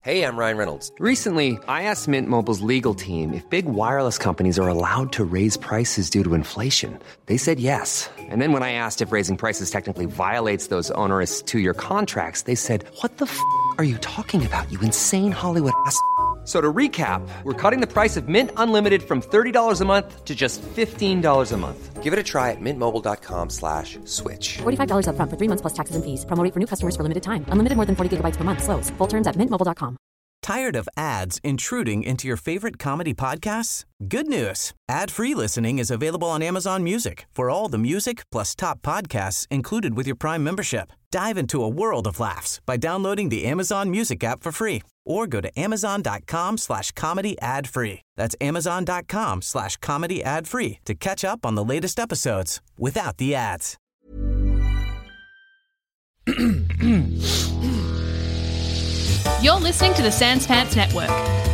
Hey, I'm Ryan Reynolds. Recently, I asked Mint Mobile's legal team if big wireless companies are allowed to raise prices due to inflation. They said yes. And then when I asked if raising prices technically violates those onerous two-year contracts, they said, "What the f*** are you talking about, you insane Hollywood ass?" So to recap, we're cutting the price of Mint Unlimited from $30 a month to just $15 a month. Give it a try at mintmobile.com/switch. $45 up front for 3 months plus taxes and fees. Promo rate for new customers for limited time. Unlimited more than 40 gigabytes per month. Slows full terms at mintmobile.com. Tired of ads intruding into your favorite comedy podcasts? Good news. Ad-free listening is available on Amazon Music for all the music plus top podcasts included with your Prime membership. Dive into a world of laughs by downloading the Amazon Music app for free or go to amazon.com/comedy ad-free. That's amazon.com/comedy ad-free to catch up on the latest episodes without the ads. You're listening to the Sans Pants Network.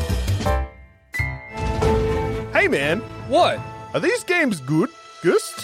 Hey man, What? are these games good, Gust?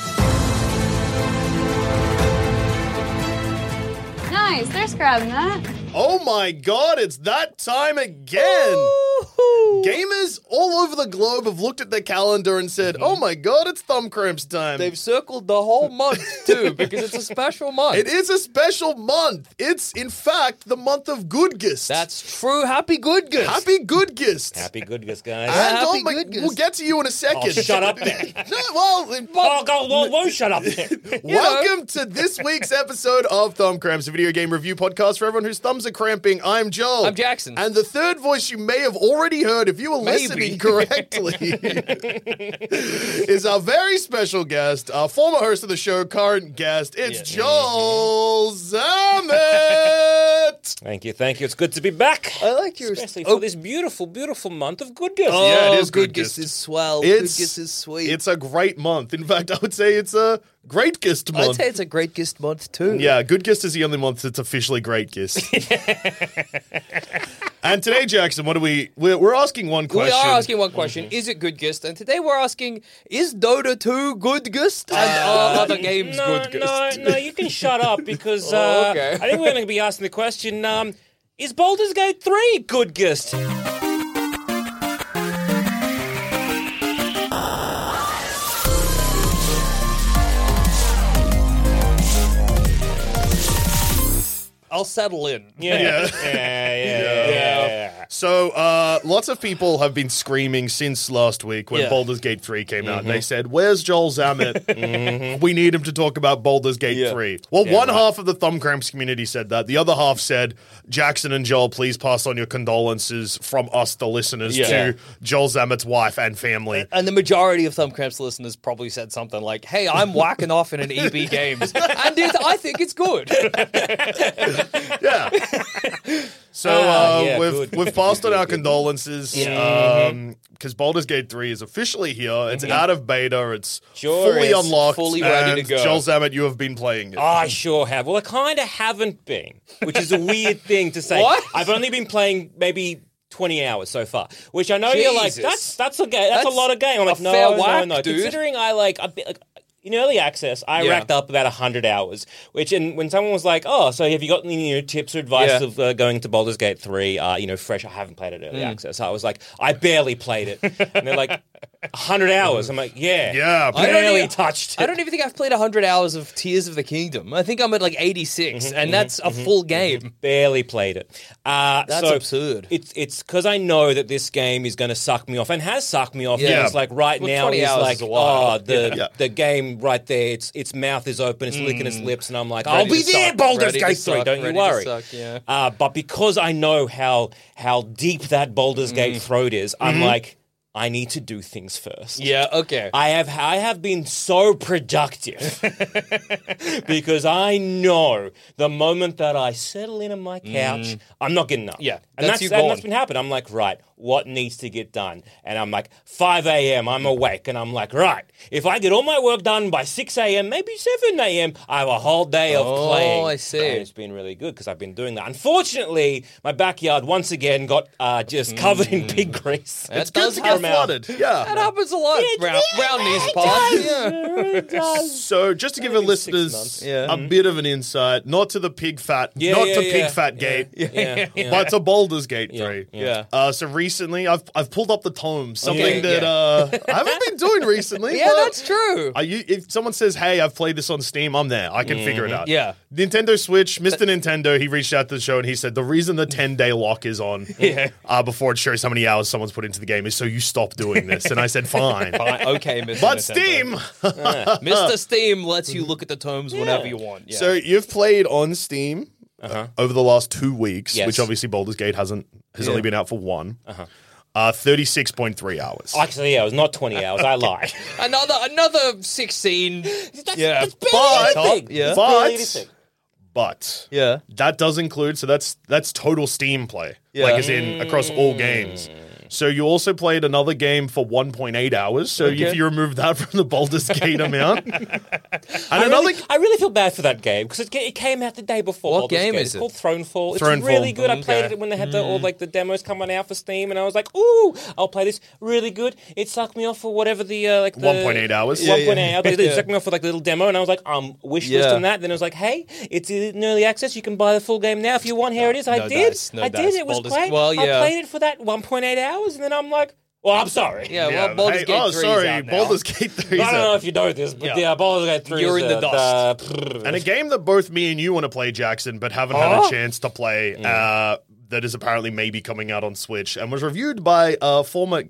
Nice, they're grabbing that. Oh my god, it's that time again! Gamers all over the globe have looked at their calendar and said, oh my god, it's thumb cramps time. They've circled the whole month too because it's a special month. It is a special month. It's, in fact, the month of Goodgist. That's true. Happy Goodgist. Happy Goodgist. Happy Goodgist, guys. And Happy Goodgist. Goodgist. We'll get to you in a second. Oh, shut up then. No, well, Whoa, shut up then. welcome to this week's episode of Thumb Cramps, a video game review podcast for everyone whose thumbs are cramping. I'm Joel. I'm Jackson. And the third voice you may have already heard if you were listening correctly is our very special guest, our former host of the show, current guest. It's Joel Zammit. Thank you. It's good to be back. I like your... Especially for this beautiful, beautiful month of Goodgist. Oh, Yeah, it is Goodgist Goodgist. is swell. It's- Goodgist is sweet. It's a great month. In fact, I would say it's a great gist month. I'd say it's a great gist month too. Yeah, Good Gist is the only month that's officially Great Gist. And today, Jackson, what are we're asking one question. We are asking one question. Is it good gist? And today we're asking, is Dota 2 good gist? And are other games good gist? No, you can shut up because Oh, okay. I think we're going to be asking the question, is Baldur's Gate 3 Goodgist? I'll settle in. Yeah. So, lots of people have been screaming since last week when Yeah. Baldur's Gate 3 came out. They said, where's Joel Zammit? We need him to talk about Baldur's Gate 3. Well, one half of the Thumb Cramps community said that. The other half said, Jackson and Joel, please pass on your condolences from us, the listeners, to Joel Zammit's wife and family. And the majority of Thumb Cramps listeners probably said something like, hey, I'm whacking off in an EB Games, and I think it's good. Yeah. So good. we've passed on our condolences because Baldur's Gate 3 is officially here. It's out of beta. It's fully is. unlocked. Fully ready and to go. Joel Zammit, you have been playing it. I sure have. Well, I kind of haven't been, which is a weird thing to say. What? I've only been playing maybe 20 hours so far, which I know you're like, Jesus. that's okay. That's a lot of game. I'm like, a no, fair no, whack, no. dude. Considering in early access, I racked up about 100 hours, and when someone was like, oh, so have you got any tips or advice of going to Baldur's Gate 3, fresh? I haven't played it early access. I was like, I barely played it. And they're like, 100 hours. I'm like, Yeah. barely touched it. I don't even think I've played 100 hours of Tears of the Kingdom. I think I'm at like 86, and that's a full game. Barely played it. That's absurd. It's because I know that this game is going to suck me off and has sucked me off. Yeah. It's like right Well, now 20 is hours like, is a while. the game right there. Its mouth is open. It's licking its lips, and I'm like, Ready I'll be to there, suck, Baldur's ready to Gate 3. suck, Don't you ready to worry. suck, yeah. But because I know how deep that Baldur's Gate throat is, I'm like, I need to do things first. Yeah, okay. I have been so productive because I know the moment that I settle in on my couch, I'm not getting up. Yeah, and that's that's you gone. been happening. I'm like, right, what needs to get done? And I'm like, 5 a.m. I'm awake, and I'm like, right, if I get all my work done by 6 a.m., maybe 7 a.m., I have a whole day of playing. Oh, I see. And it's been really good because I've been doing that. Unfortunately, my backyard once again got just covered in pig grease. That does from from our- flooded. Yeah. That happens a lot. Round these parts. Yeah. So just to give our Maybe 6 listeners months. a bit of an insight, not to the pig fat gate, Yeah. but to Baldur's Gate 3. Yeah. So recently, I've pulled up the tomes, something that I haven't been doing recently. Yeah, but that's true. if someone says, "Hey, I've played this on Steam," I'm there. I can figure it out. Yeah. Nintendo Switch, Mr. Nintendo, he reached out to the show and he said the reason the 10-day lock is on before it shows how many hours someone's put into the game is so you stop doing this. And I said, fine. Okay, Mr. But Nintendo. Steam! Mr. Steam lets you look at the terms whenever you want. Yeah. So you've played on Steam over the last 2 weeks, Yes. which obviously Baldur's Gate has only been out for one. 36.3 hours. Actually, it was not 20 hours. I lied. Another 16. Yeah. That's barely But- anything. Yeah. It's barely anything. But Yeah. that does include, so that's total Steam play, like as in across all games. So you also played another game for 1.8 hours. So if you remove that from the Baldur's Gate amount, and I really feel bad for that game because it came out the day before. What Baldur's game Gate. is It's called it? Thronefall. It's Thronefall. really good. I played it when they had the demos coming out for Steam, and I was like, "Ooh, I'll play this." Really good. It sucked me off for whatever the 1.8 hours. 1.8 hours. It sucked me off for like a little demo, and I was like, wish list Yeah. on that. Then it was like, "Hey, it's in early access. You can buy the full game now if you want. Here it is." I no did. dice, no I dice. did. It was Baldur's- great. well, yeah. I played it for that 1.8 hours, and then I'm like, "Well, I'm sorry." Yeah, well, Baldur's Gate 3 is out now. Baldur's Gate 3 I don't know if you know this, but Baldur's Gate 3 You're is in the dust. And a game that both me and you want to play, Jackson, but haven't had a chance to play, that is apparently maybe coming out on Switch and was reviewed by a former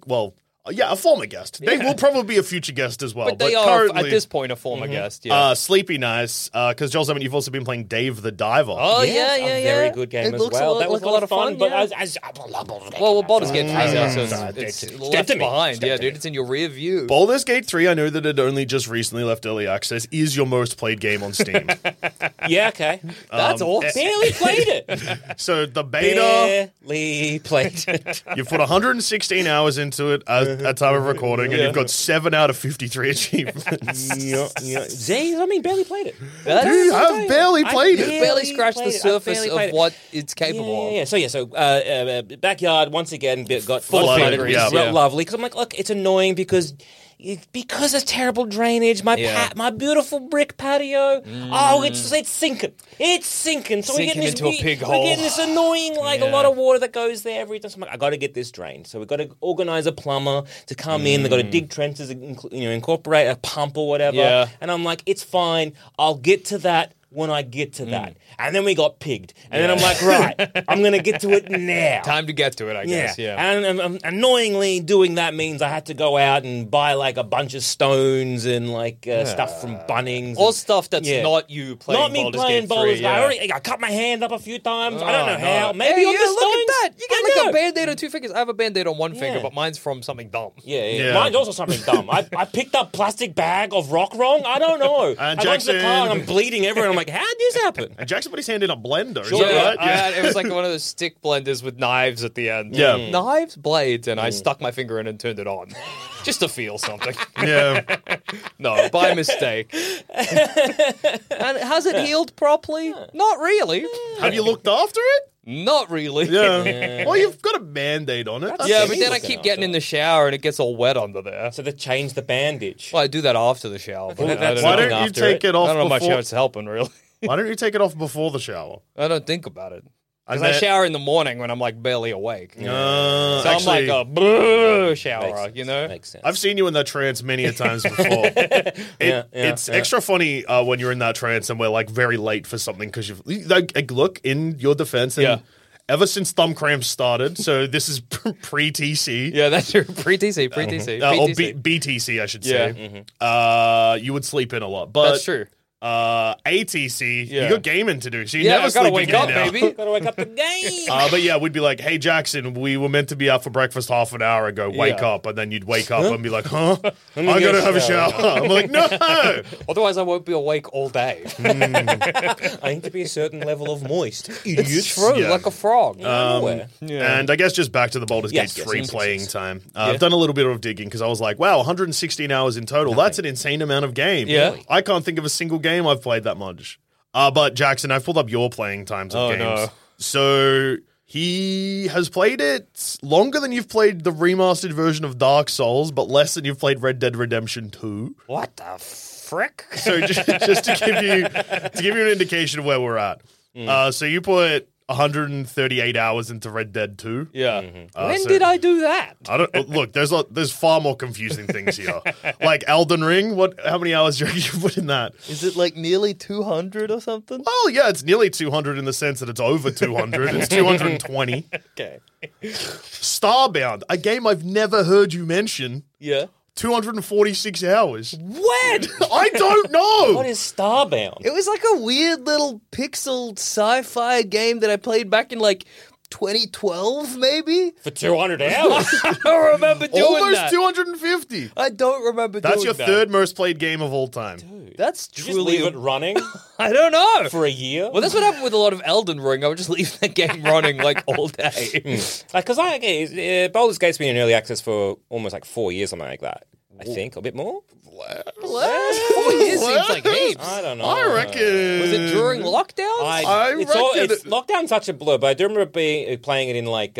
guest. They will probably be a future guest as well. But they are, currently, at this point, a former guest. Yeah. Sleepy Nice, because Joel Zammit, you've also been playing Dave the Diver. Oh, yeah. a very good game It as looks well. That was like a lot of fun. but yeah. well, Baldur's Gate 3 is also Step it's to left me. behind. Step Yeah, to me. dude, it's in your rear view. Baldur's Gate 3, I know that it only just recently left early access, is your most played game on Steam. Yeah, okay. That's awesome. Barely played it. So the beta, Barely played it. you've put 116 hours into it at time of recording, and you've got 7 out of 53 achievements. Zay, barely played it. You have barely played it. Barely scratched the played it. I surface barely of played it. what it's capable of. So backyard once again got Flooded, flooded. yeah. It's lovely because I'm like, look, it's annoying because of terrible drainage. My beautiful brick patio. Oh, it's sinking. It's sinking. So we're Sinking getting into a pig we're hole. getting this annoying a lot of water that goes there every time. So I'm like, I got to get this drained. So we've got to organize a plumber to come in. They've got to dig trenches, incorporate a pump or whatever. Yeah. And I'm like, it's fine. I'll get to that when I get to that. And then we got pigged. And then I'm like, right, I'm going to get to it now. Time to get to it, I guess. Yeah. And annoyingly, doing that means I had to go out and buy like a bunch of stones and stuff from Bunnings. All and- stuff that's not you playing Not me Baldur's playing Gate Baldur's 3. Gate. I cut my hand up a few times. I don't know how. No. Maybe Hey, on the stones. look at that. You I get like know. a Band-Aid on 2 fingers. I have a Band-Aid on 1 finger, Yeah. but mine's from something dumb. Yeah. Mine's also something dumb. I picked up plastic bag of rock wrong. I don't know. I got to the Jackson- car and I'm bleeding everywhere. I'm like, how did this happen? And Jackson put his hand in a blender. Sure. Is that right? It was like one of those stick blenders with knives at the end. Yeah. Knives, blades, and I stuck my finger in and turned it on. Just to feel something. Yeah. No, by mistake. And has it healed properly? Not really. Have you looked after it? Not really. Yeah. Well, you've got a Band-Aid on it. Yeah, Okay. but then I keep getting in the shower and it gets all wet under there. So they changed the bandage. Well, I do that after the shower. But that's Why looking don't you after take it I off don't know much before? how it's helping, really. Why don't you take it off before the shower? I don't think about it. And Because I then- shower in the morning when I'm like barely awake. So actually, I'm like a brrr shower, you know? Makes sense. I've seen you in that trance many a times before. It's extra funny when you're in that trance and we're like very late for something because you've like look in your defense and ever since Thumb Cramps started, so this is pre-TC. Yeah, that's your pre-TC, pre-TC. Or PTC. BTC, I should Yeah. say. You would sleep in a lot, but That's true. ATC, Yeah. you got gaming to do, so you Yeah, never I gotta sleep wake again up, now. baby. Gotta wake up the game. But yeah, we'd be like, hey, Jackson, we were meant to be out for breakfast half an hour ago. Wake Yeah. up. And then you'd wake up and be like, huh? I gotta have a shower. I'm like, no. Otherwise, I won't be awake all day. I need to be a certain level of moist. It's true, Yeah. like a frog. And I guess just back to the Baldur's Yes, Gate yes, 3 yes, playing yes. time. I've done a little bit of digging because I was like, wow, 116 hours in total. That's an insane amount of game. Yeah. I can't think of a single game I've played that much. But Jackson, I've pulled up your playing times of games. no. So He has played it longer than you've played the remastered version of Dark Souls, but less than you've played Red Dead Redemption 2. What the frick? So just to give you an indication of where we're at. So you put 138 hours into Red Dead 2. Yeah. When did I do that? I don't look. There's far more confusing things here. Like Elden Ring. How many hours do you reckon you put in that? Is it like nearly 200 or something? Well, yeah, it's nearly 200 in the sense that it's over 200. It's 220. Okay. Starbound, a game I've never heard you mention. Yeah. 246 hours. When? I don't know. What is Starbound? It was like a weird little pixel sci-fi game that I played back in like 2012, maybe? For 200 hours? I don't remember doing Almost that. 250. I don't remember doing that. That's your third most played game of all time. That's Did you truly... just leave it running I don't know. for a year? Well, that's what happened with a lot of Elden Ring. I would just leave that game running like all day. Because Baldur's Gate's been in early access for almost like 4 years, something like that. I think, a bit more. Last 4 years seems like heaps. I don't know. I reckon. Was it during lockdowns? It's lockdown such a blur, but I do remember playing it in like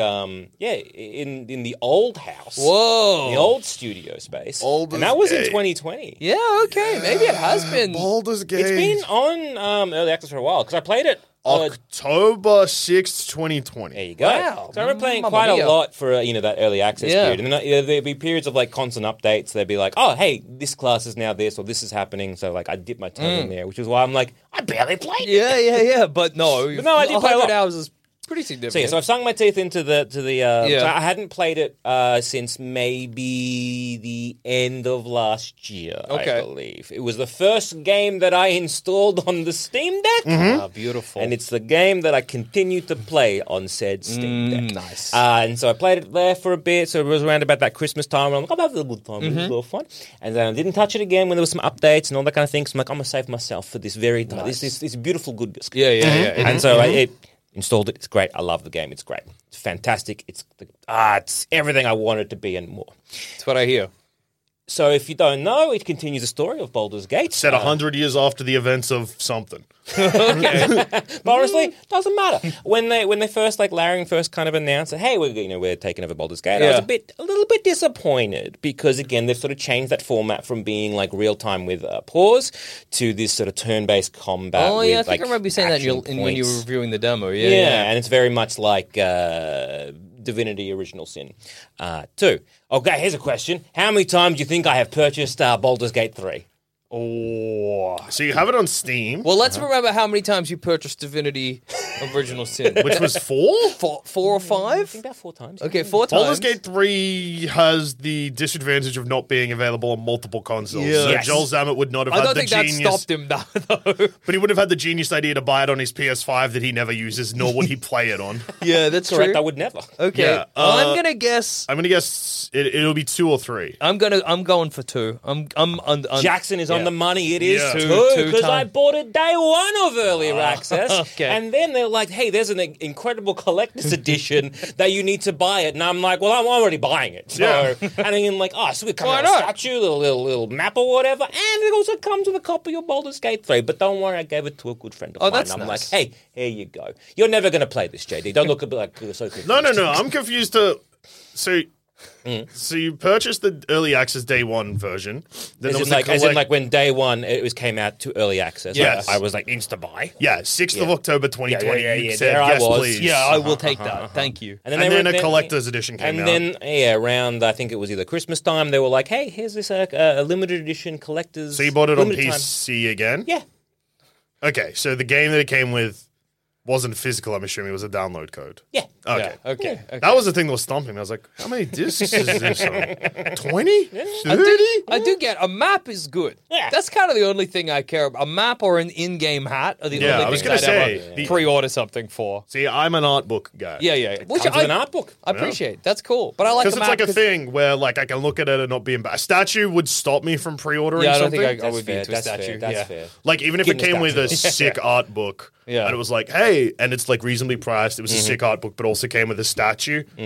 in the old house. Whoa. The old studio space. Baldur's and that was in Gate. 2020. Yeah, okay. Maybe it has been. Baldur's Gate. It's been on early access for a while because I played it. October 6th, 2020. There you go. Wow. So I remember playing Mamma quite mia. a lot for that early access Yeah. period, and then there'd be periods of like constant updates. They'd be like, "Oh, hey, this class is now this, or this is happening." So like, I dip my toe in there, which is why I'm like, I barely played. it. Yeah. But no, I did play a 100 lot. hours is pretty significant. So yeah, so I've sunk my teeth into the. Yeah. So I hadn't played it since maybe the end of last year. Okay. I believe it was the first game that I installed on the Steam Deck. Ah, beautiful. And it's the game that I continue to play on said Steam Deck. Nice. And so I played it there for a bit. So it was around about that Christmas time. And I'm like, I'll have a good time. It was a little fun. And then I didn't touch it again when there was some updates and all that kind of thing. So I'm like, I'm going to save myself for this very time. This beautiful good disc. Yeah. And so I installed it. It's great. I love the game. It's great. It's fantastic. It's everything I wanted to be and more. That's what I hear. So if you don't know, it continues the story of Baldur's Gate. Set 100 years after the events of something. But honestly, doesn't matter. When they first, like Larian first kind of announced that, hey, we're taking over Baldur's Gate, I was a little bit disappointed because again they've sort of changed that format from being like real time with pause to this sort of turn based combat. Oh yeah, I with, think I remember you saying that when you were reviewing the demo. Yeah. And it's very much like Divinity Original Sin 2. Okay, here's a question: how many times do you think I have purchased Baldur's Gate 3? Oh, so you have it on Steam, Well, let's remember how many times you purchased Divinity Original Sin. which was 4? Four or I 5? think about 4 times. Okay, 4 times. Baldur's Gate 3 has the disadvantage of not being available on multiple consoles. Yeah. So Yes. Joel Zammett would not have I had don't the think that genius. stopped him though. But he would have had the genius idea to buy it on his PS5 that he never uses, nor would he play it on. Yeah, that's Correct, true. I would never. Okay, Yeah, I'm gonna guess. I'm going to guess it'll be 2 or 3. I'm going for 2. I'm Jackson is on yeah. the money. It is Yeah. two because Two I time. bought it day one of early access. Okay. And then they're like, hey, there's an incredible collector's edition that you need to buy it. And I'm like, well, I'm already buying it. So, Yeah. and then like, oh, so we come Why out a not? statue, little map or whatever. And it also comes with a copy of Baldur's Gate 3. But don't worry, I gave it to a good friend of mine. that's I'm nice. like, hey, here you go. You're never going to play this, JD. Don't look a bit like so confused. No. I'm confused to... So you purchased the early access day 1 version. Then there was the As in like when day one it came out to early access. Yes. I was like insta buy. Yeah, 6th of October 2020. Yeah. You said, There I yes, was. please. Yeah, I will take that. Thank you. And then a collector's edition came out. And then, around, I think it was either Christmas time, they were like, hey, here's this a limited edition collector's... So you bought it on limited time. PC again? Yeah. Okay, so the game that it came with wasn't physical, I'm assuming. It was a download code. Yeah. Okay. Yeah, okay. That was the thing that was stumping me. I was like, how many discs is this on? 20? 30? I do get a map is good. Yeah. That's kind of the only thing I care about. A map or an in-game hat are the Yeah, only I was things gonna I'd say, ever the- pre-order something for. See, I'm an art book guy. Yeah. Which Comes with an art book. I appreciate. That's cool. But I like Because the it's map like a thing where like I can look at it and not be embarrassed. A statue would stop me from pre-ordering Yeah, I don't something. think I That's would be fair. into a That's statue. fair. That's Yeah. fair. Like even if Getting it came a with a statue. sick art book, Yeah. and it was like, hey, and it's like reasonably priced. It was a sick art book, but also came with a statue.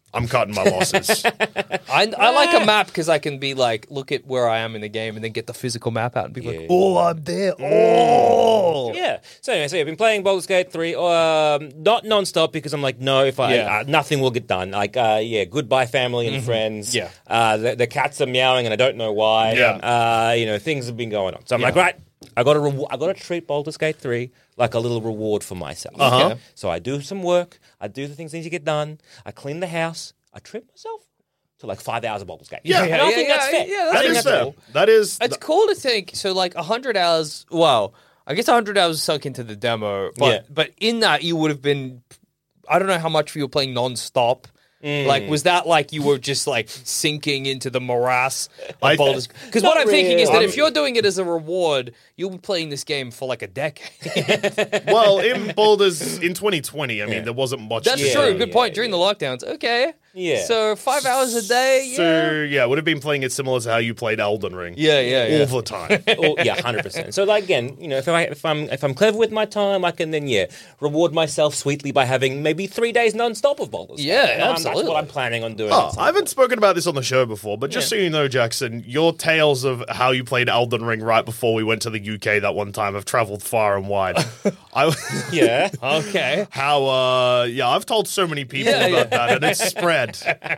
I'm cutting my losses. I like a map because I can be like, look at where I am in the game and then get the physical map out and be like, oh, I'm there. Oh. Yeah. So anyway, I've been playing Baldur's Gate 3, not non-stop because I'm like, no, if I nothing will get done. Like, goodbye family and friends. Yeah. The cats are meowing and I don't know why. Yeah. Things have been going on. So I'm like, right, I got to treat Baldur's Gate 3 like a little reward for myself. Uh-huh. So I do some work. I do the things that need to get done. I clean the house. I treat myself to like 5 hours of Baldur's Gate. Yeah. And I think that's fair. Yeah, That is fair. cool. That is. It's cool to think. So, like, 100 hours. Well, I guess 100 hours sunk into the demo. But in that, you would have been. I don't know how much you were playing non-stop. Like, was that like you were just like sinking into the morass of Baldur's? Because what I'm thinking is that if you're doing it as a reward, you'll be playing this game for like a decade. Well, in Baldur's in 2020, I mean, there wasn't much. That's true. Good point. During the lockdowns, okay. Yeah. So 5 hours a day. So yeah, would have been playing it similar to how you played Elden Ring. Yeah. All the time. 100%. So like again, if I'm clever with my time, I can then reward myself sweetly by having maybe 3 days non-stop of Baldur's Gate. Absolutely. That's what I'm planning on doing. I haven't spoken about this on the show before, but just so you know, Jackson, your tales of how you played Elden Ring right before we went to the UK that one time have traveled far and wide. Yeah. Okay. How, I've told so many people about that, and it's spread.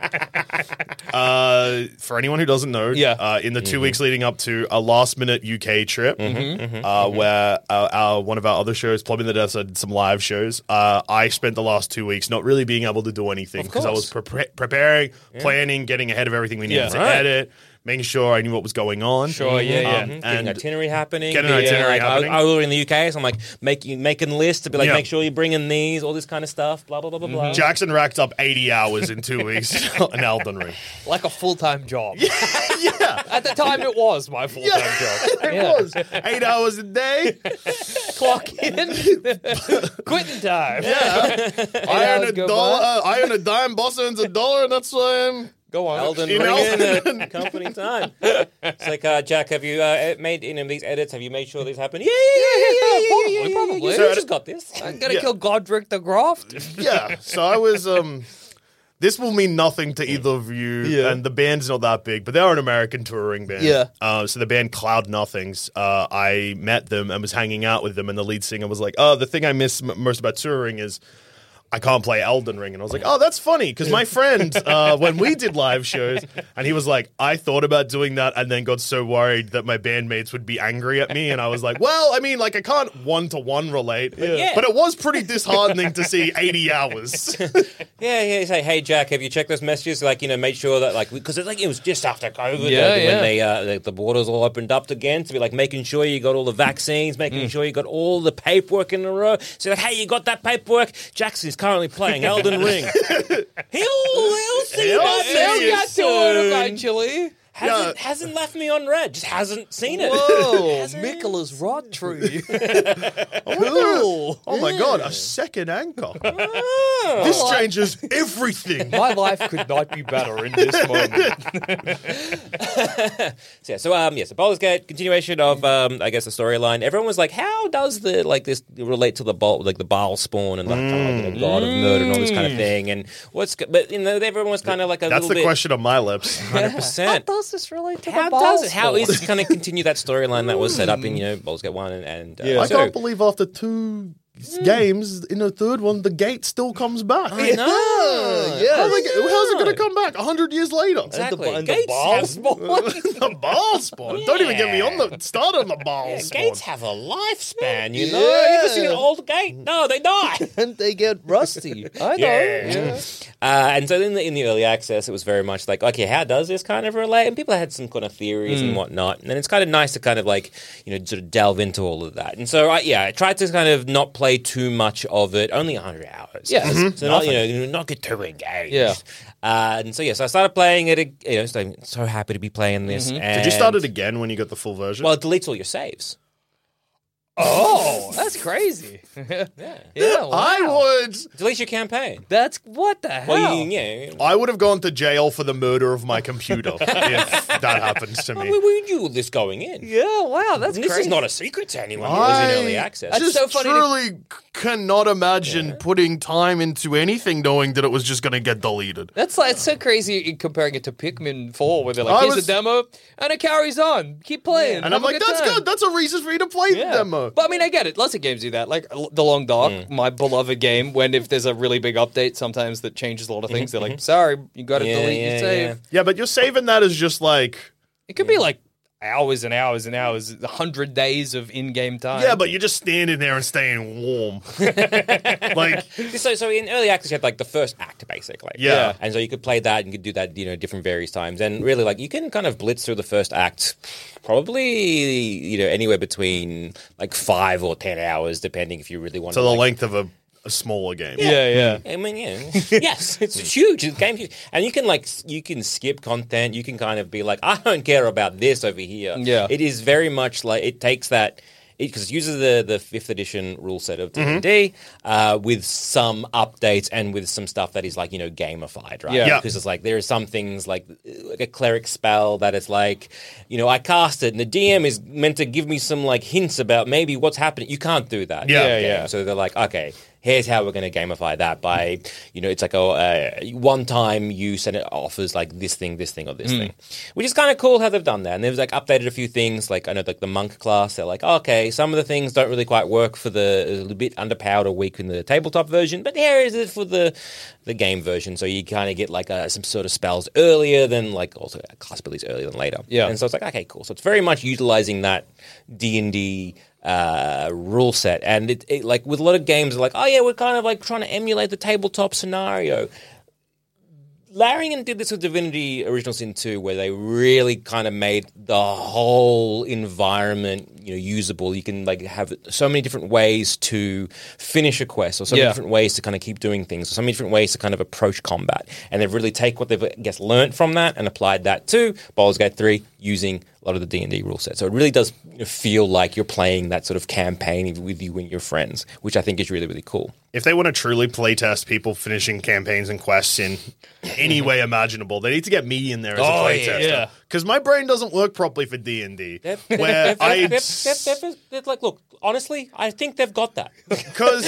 For anyone who doesn't know, in the 2 weeks leading up to a last-minute UK trip, where one of our other shows, Plumbing the Death, did some live shows, I spent the last 2 weeks not really being able to do anything because I was preparing, planning, getting ahead of everything we needed to edit, making sure I knew what was going on. Sure, Getting itinerary happening. Getting an itinerary happening. I was in the UK, so I'm like making lists to be like, make sure you bring in these, all this kind of stuff, blah, blah, blah, blah, blah. Jackson racked up 80 hours in 2 weeks in Elden Ring. Like a full-time job. Yeah. At the time, it was my full-time job. It was. 8 hours a day. Clock in. Quitting time. Yeah. I earn $1. I earn a dime. Boss earns $1, and that's why I'm. Go on. Elden In Ring Elden. at company time. It's like, Jack, have you made these edits? Have you made sure these happen? Yeah. Probably. You just got this. I'm gonna kill Godric the Graft. Yeah. So I was. This will mean nothing to either of you, and the band's not that big, but they are an American touring band. Yeah. So the band Cloud Nothings, I met them and was hanging out with them, and the lead singer was like, "Oh, the thing I miss most about touring is I can't play Elden Ring." And I was like, oh, that's funny, because my friend, when we did live shows, and he was like, I thought about doing that and then got so worried that my bandmates would be angry at me. And I was like, well, I mean, like, I can't one-to-one relate, but it was pretty disheartening to see 80 hours. You say, hey, Jack, have you checked those messages? Like, make sure that, like, because it was just after COVID when the borders all opened up again, to be like making sure you got all the vaccines, making sure you got all the paperwork in a row. So, like, hey, you got that paperwork? Jackson's currently playing Elden Ring. He'll see about He'll it get to it eventually. Hasn't left me on red. Just hasn't seen it. Whoa, Michaela's rod tree. Cool. Oh my god, a second anchor. This changes everything. My life could not be better in this moment. So Baldur's Gate, continuation of I guess the storyline. Everyone was like, how does this relate to the Baal spawn and the god of murder and all this kind of thing? And everyone was kind of like That's the question on my lips. 100%. How does this relate to How the Baal does it? How spawn? is this going to continue that storyline that was set up in Baldur's Gate 1 and I can't believe after 2 games, in the third one, the gate still comes back. I know. How's it going to come back 100 years later? Exactly. And the Baal spawn. The Baal spawn. Don't even get me on the start on the Baal spawn. Gates have a lifespan, you know. You ever seen an old gate? No, they die. And they get rusty. I know. And so in the early access, it was very much like, okay, how does this kind of relate? And people had some kind of theories and whatnot. And it's kind of nice to kind of like, sort of delve into all of that. And so, I tried to kind of not play too much of it, only 100 hours. Yeah. So not get too engaged. Yeah. And so, so I started playing it, so I'm so happy to be playing this. Did you start it again when you got the full version? Well, it deletes all your saves. Oh, that's crazy. Yeah, wow. I would. Delete your campaign. That's what the hell? Well, I would have gone to jail for the murder of my computer if that happens to me. we knew this going in. Yeah, wow, that's This crazy. is not a secret to anyone who was in early access. That's just so funny to- truly cannot imagine putting time into anything knowing that it was just going to get deleted. That's like, it's so crazy in comparing it to Pikmin 4, where they're like, I here's was- a demo, and it carries on. Keep playing. And have I'm a like, that's time." good. That's a reason for you to play the demo. But I mean, I get it. Lots of games do that. Like The Long Dark, my beloved game, when if there's a really big update, sometimes that changes a lot of things, they're like, sorry, you got to delete your save. Yeah, but you're saving that as just like... It could be like hours and hours and hours, 100 days of in-game time. Yeah, but you're just standing there and staying warm. Like, So in early access, you had like the first act, basically. Yeah. And so you could play that and you could do that, different various times. And really, like, you can kind of blitz through the first act probably, anywhere between like 5 or 10 hours, depending if you really want to to. the like, length of a smaller game. Yeah. I mean, yes, it's huge. It's game huge, and you can skip content. You can kind of be like, I don't care about this over here. Yeah. It is very much like it takes that because it uses the 5th edition rule set of D&D with some updates and with some stuff that is like gamified, right? Yeah. Because it's like there are some things like a cleric spell that it's like I cast it and the DM is meant to give me some like hints about maybe what's happening. You can't do that. Yeah. in the Yeah. game. So they're like, okay, here's how we're going to gamify that by, it's like one time use and it offers like this thing, or this thing, which is kind of cool how they've done that. And they've like updated a few things, like I know like the monk class, they're like, okay, some of the things don't really quite work for a little bit underpowered or weak in the tabletop version, but here is it for the game version. So you kind of get like some sort of spells earlier than like also class abilities earlier than later. Yeah. And so it's like, okay, cool. So it's very much utilizing that D&D rule set, and it like with a lot of games, like, oh yeah, we're kind of like trying to emulate the tabletop scenario. Larian did this with Divinity Original Sin 2, where they really kind of made the whole environment, usable. You can like have so many different ways to finish a quest, or so many different ways to kind of keep doing things, or so many different ways to kind of approach combat. And they've really taken what they've, I guess, learned from that and applied that to Baldur's Gate 3 using a lot of the D&D rule set. So it really does feel like you're playing that sort of campaign with you and your friends, which I think is really, really cool. If they want to truly playtest people finishing campaigns and quests in any way imaginable, they need to get me in there as a playtester. yeah. Because my brain doesn't work properly for D&D. They're like, look, honestly, I think they've got that. Because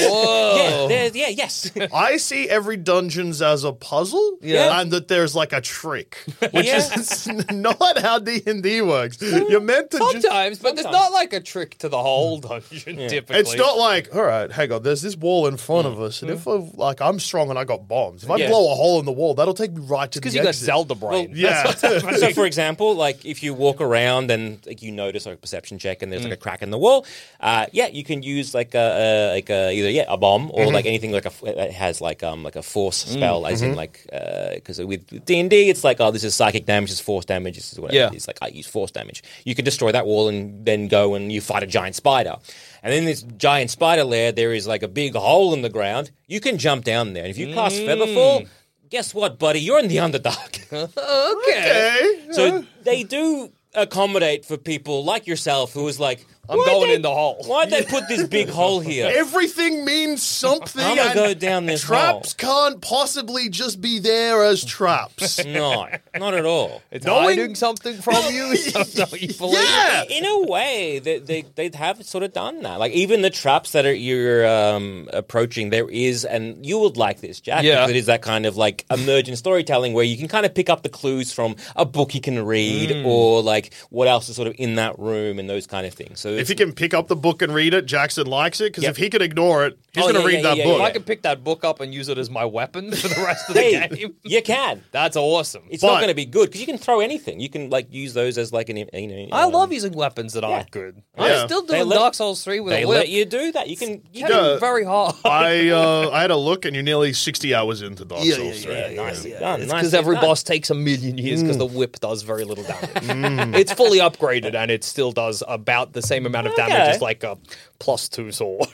Yes. I see every dungeons as a puzzle, and that there's like a trick, which is not how D&D works. You're meant to just... Sometimes, but there's not like a trick to the whole dungeon, typically. It's not like, all right, hang on, there's this wall in front of us, and if I'm strong and I got bombs, if I blow a hole in the wall, that'll take me right to the because you got exit. Zelda brain. Yeah. So, for example, like if you walk around and like, you notice like a perception check and there's like a crack in the wall, you can use like either a bomb or like anything like that has like a force spell, as in like because with D&D it's like, oh, this is psychic damage, this is force damage, this is whatever. It's like I use force damage. You can destroy that wall and then go and you fight a giant spider. And in this giant spider lair, there is like a big hole in the ground. You can jump down there. And if you cast Featherfall, guess what, buddy? You're in the Underdark. Okay. So they do accommodate for people like yourself who is like, I'm going in the hole. Why'd they put this big hole here? Everything means something. I'm gonna and go down this traps can't possibly just be there as traps. No, not at all. It's Knowing- hiding something from you. So you believe. Yeah. In a way, they have sort of done that. Like even the traps that you're approaching, there is, and you would like this, Jack. Yeah. Because it is that kind of like emergent storytelling where you can kind of pick up the clues from a book you can read, or like what else is sort of in that room and those kind of things. So If he can pick up the book and read it, Jackson likes it. Because if he could ignore it, he's Oh, going to yeah, read yeah, that yeah, book. If I can pick that book up and use it as my weapon for the rest of the hey, game, you can. that's awesome. It's But- not going to be good because you can throw anything. You can like use those as like an. I love using weapons that aren't good. Yeah. I'm still They doing let- Dark Souls 3 with They a whip. let you do that. You can. You It's can Yeah. very hard. I had a look, and you're nearly 60 hours into Dark Souls. Right? nicely done. It's nicely because every done. boss takes a million years because the whip does very little damage. It's fully upgraded and it still does about the same amount of damage Okay. as like a +2 sword.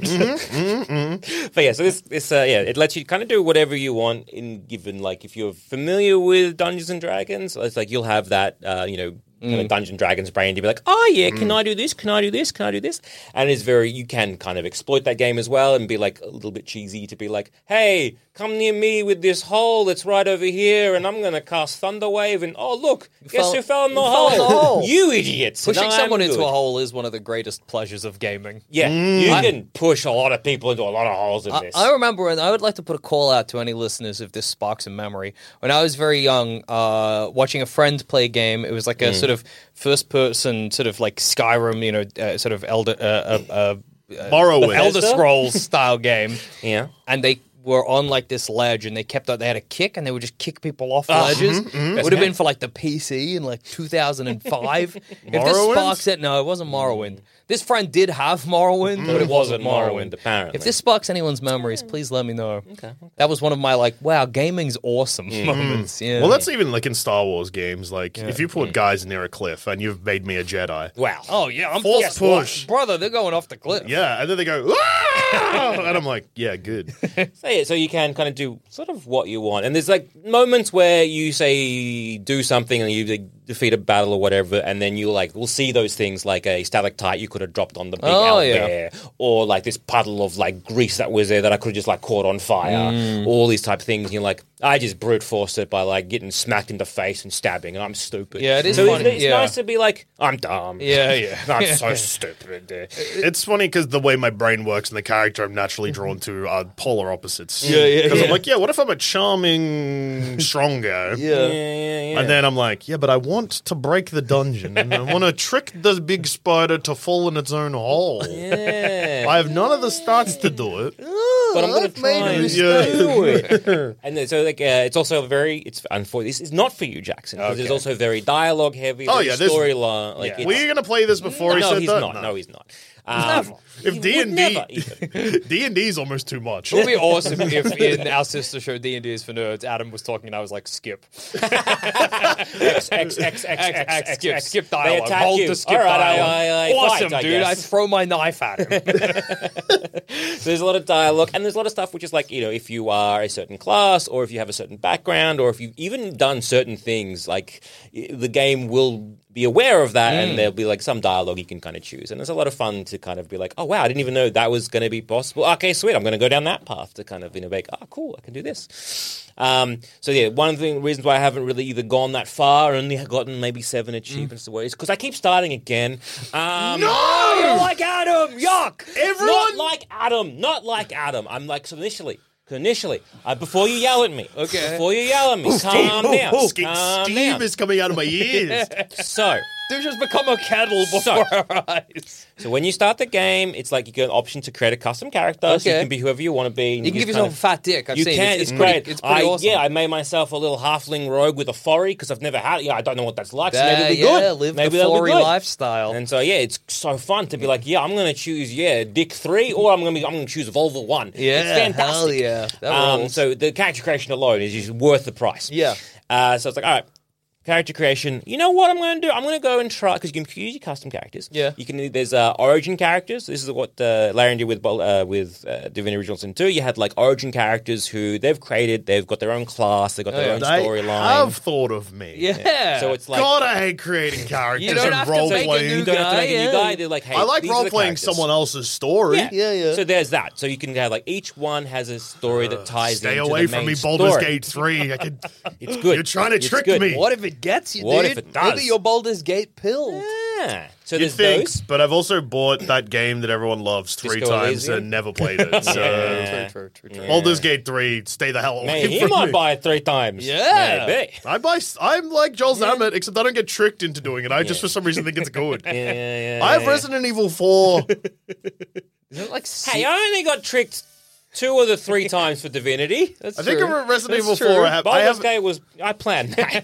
But yeah, so this it lets you kind of do whatever you want in given, like if you're familiar with Dungeons and Dragons, it's like you'll have that kind of Dungeon Dragons brain to be like, oh yeah, can I do this? Can I do this? Can I do this? And it's you can kind of exploit that game as well and be like a little bit cheesy to be like, hey, come near me with this hole that's right over here, and I'm going to cast Thunderwave, and oh look, guess who fell in the hole? You idiots! Pushing someone into a hole is one of the greatest pleasures of gaming. Yeah, you can push a lot of people into a lot of holes in this. I remember, and I would like to put a call out to any listeners if this sparks a memory. When I was very young, watching a friend play a game, it was like a sort of first-person, sort of like Skyrim, sort of Morrowind. Elder Scrolls style game. Yeah, and they were on like this ledge, and they had a kick, and they would just kick people off ledges. It would have been for like the PC in like 2005. If this sparks it, no, it wasn't Morrowind. This friend did have Morrowind, but it wasn't Morrowind. Apparently, if this sparks anyone's memories, please let me know. Okay. That was one of my like, wow, gaming's awesome moments. Yeah. Well, that's even like in Star Wars games. Like if you put guys near a cliff and you've made me a Jedi. Wow. Oh yeah, I'm force push, brother. They're going off the cliff. Yeah, and then they go, ah! And I'm like, yeah, good. So you can kind of do sort of what you want, and there's like moments where you say do something and you defeat a battle or whatever, and then we'll see those things like a stalactite you could have dropped on the big owlbear, or like this puddle of like grease that was there that I could have just like caught on fire, all these type of things. And you're like, I just brute forced it by like getting smacked in the face and stabbing, and I'm stupid. Yeah, it is so funny. It's nice to be like, I'm dumb. Yeah. I'm so stupid. It's funny because the way my brain works and the character I'm naturally drawn to are polar opposites. Yeah. Because I'm like, what if I'm a charming Strongo? Yeah. And then I'm like, but I want to break the dungeon and I want to trick the big spider to fall in its own hole. Yeah. I have none of the stats to do it. But I'm going to try and do it. And then, so it's also it's unfortunate. This is not for you, Jackson, because it's also very dialogue heavy. Storyline. Were you going to play this before he said that? No, he's not. If D&D is almost too much. It would be awesome if in our sister show D&D is for Nerds, Adam was talking and I was like, skip. Skip dialogue. Hold the skip dialogue. Awesome, dude. I throw my knife at him. So there's a lot of dialogue, and there's a lot of stuff which is like, if you are a certain class, or if you have a certain background, or if you've even done certain things, like the game will be aware of that, and there'll be like some dialogue you can kind of choose. And it's a lot of fun to kind of be like, oh wow, I didn't even know that was going to be possible. Okay, sweet, I'm going to go down that path to kind of like, oh cool, I can do this. One of the reasons why I haven't really either gone that far, only gotten maybe 7 achievements away, is because I keep starting again. No! You're like Adam! Yuck! Everyone... Not like Adam. I'm like, so initially, before you yell at me. Okay. Before you yell at me, calm down. Steam is coming out of my ears. So... They just become a kettle before our eyes. So when you start the game, it's like you get an option to create a custom character. So you can be whoever you want to be. You can give yourself a fat dick. I've seen it. It's great. It's pretty awesome. Yeah, I made myself a little halfling rogue with a forry because I've never had it. Yeah, I don't know what that's like. So maybe it'll be good. Live maybe the forry lifestyle. And so it's so fun to be like, I'm going to choose Dick 3, or I'm going to choose Volva 1. Yeah, it's fantastic. Hell yeah. That so the character creation alone is just worth the price. Yeah. So it's like, all right. Character creation. You know what I'm going to do? I'm going to go and try, because you can use your custom characters. Yeah. You can. There's origin characters. This is what Larian did with Divinity Original Sin 2. You had like origin characters who they've created. They've got their own class. They've got their own storyline. They have thought of me. Yeah. So it's like, God, I hate creating characters you don't and role playing. You don't have to make a new guy. They're like, hey, I like role playing someone else's story. Yeah. So there's that. So you can have like each one has a story that ties into the main story. Stay away from me, Baldur's Gate 3. It's good. You're trying to trick me. What if it gets you, What dude? if it does? Maybe your Baldur's Gate pilled. Yeah. So You'd there's think, those. but I've also bought that game that everyone loves 3 Disco times Elysium? and never played it. So True. Baldur's Gate 3, stay the hell away Man, he from might me. buy it 3 times. Yeah. Maybe. I'm like Joel Zammett, except I don't get tricked into doing it. I just for some reason think it's good. I have Resident Evil 4. Is it like Hey, I only got tricked 2 of the 3 times for Divinity. I think I Resident Evil 4. Baldur's Gate was. I planned that.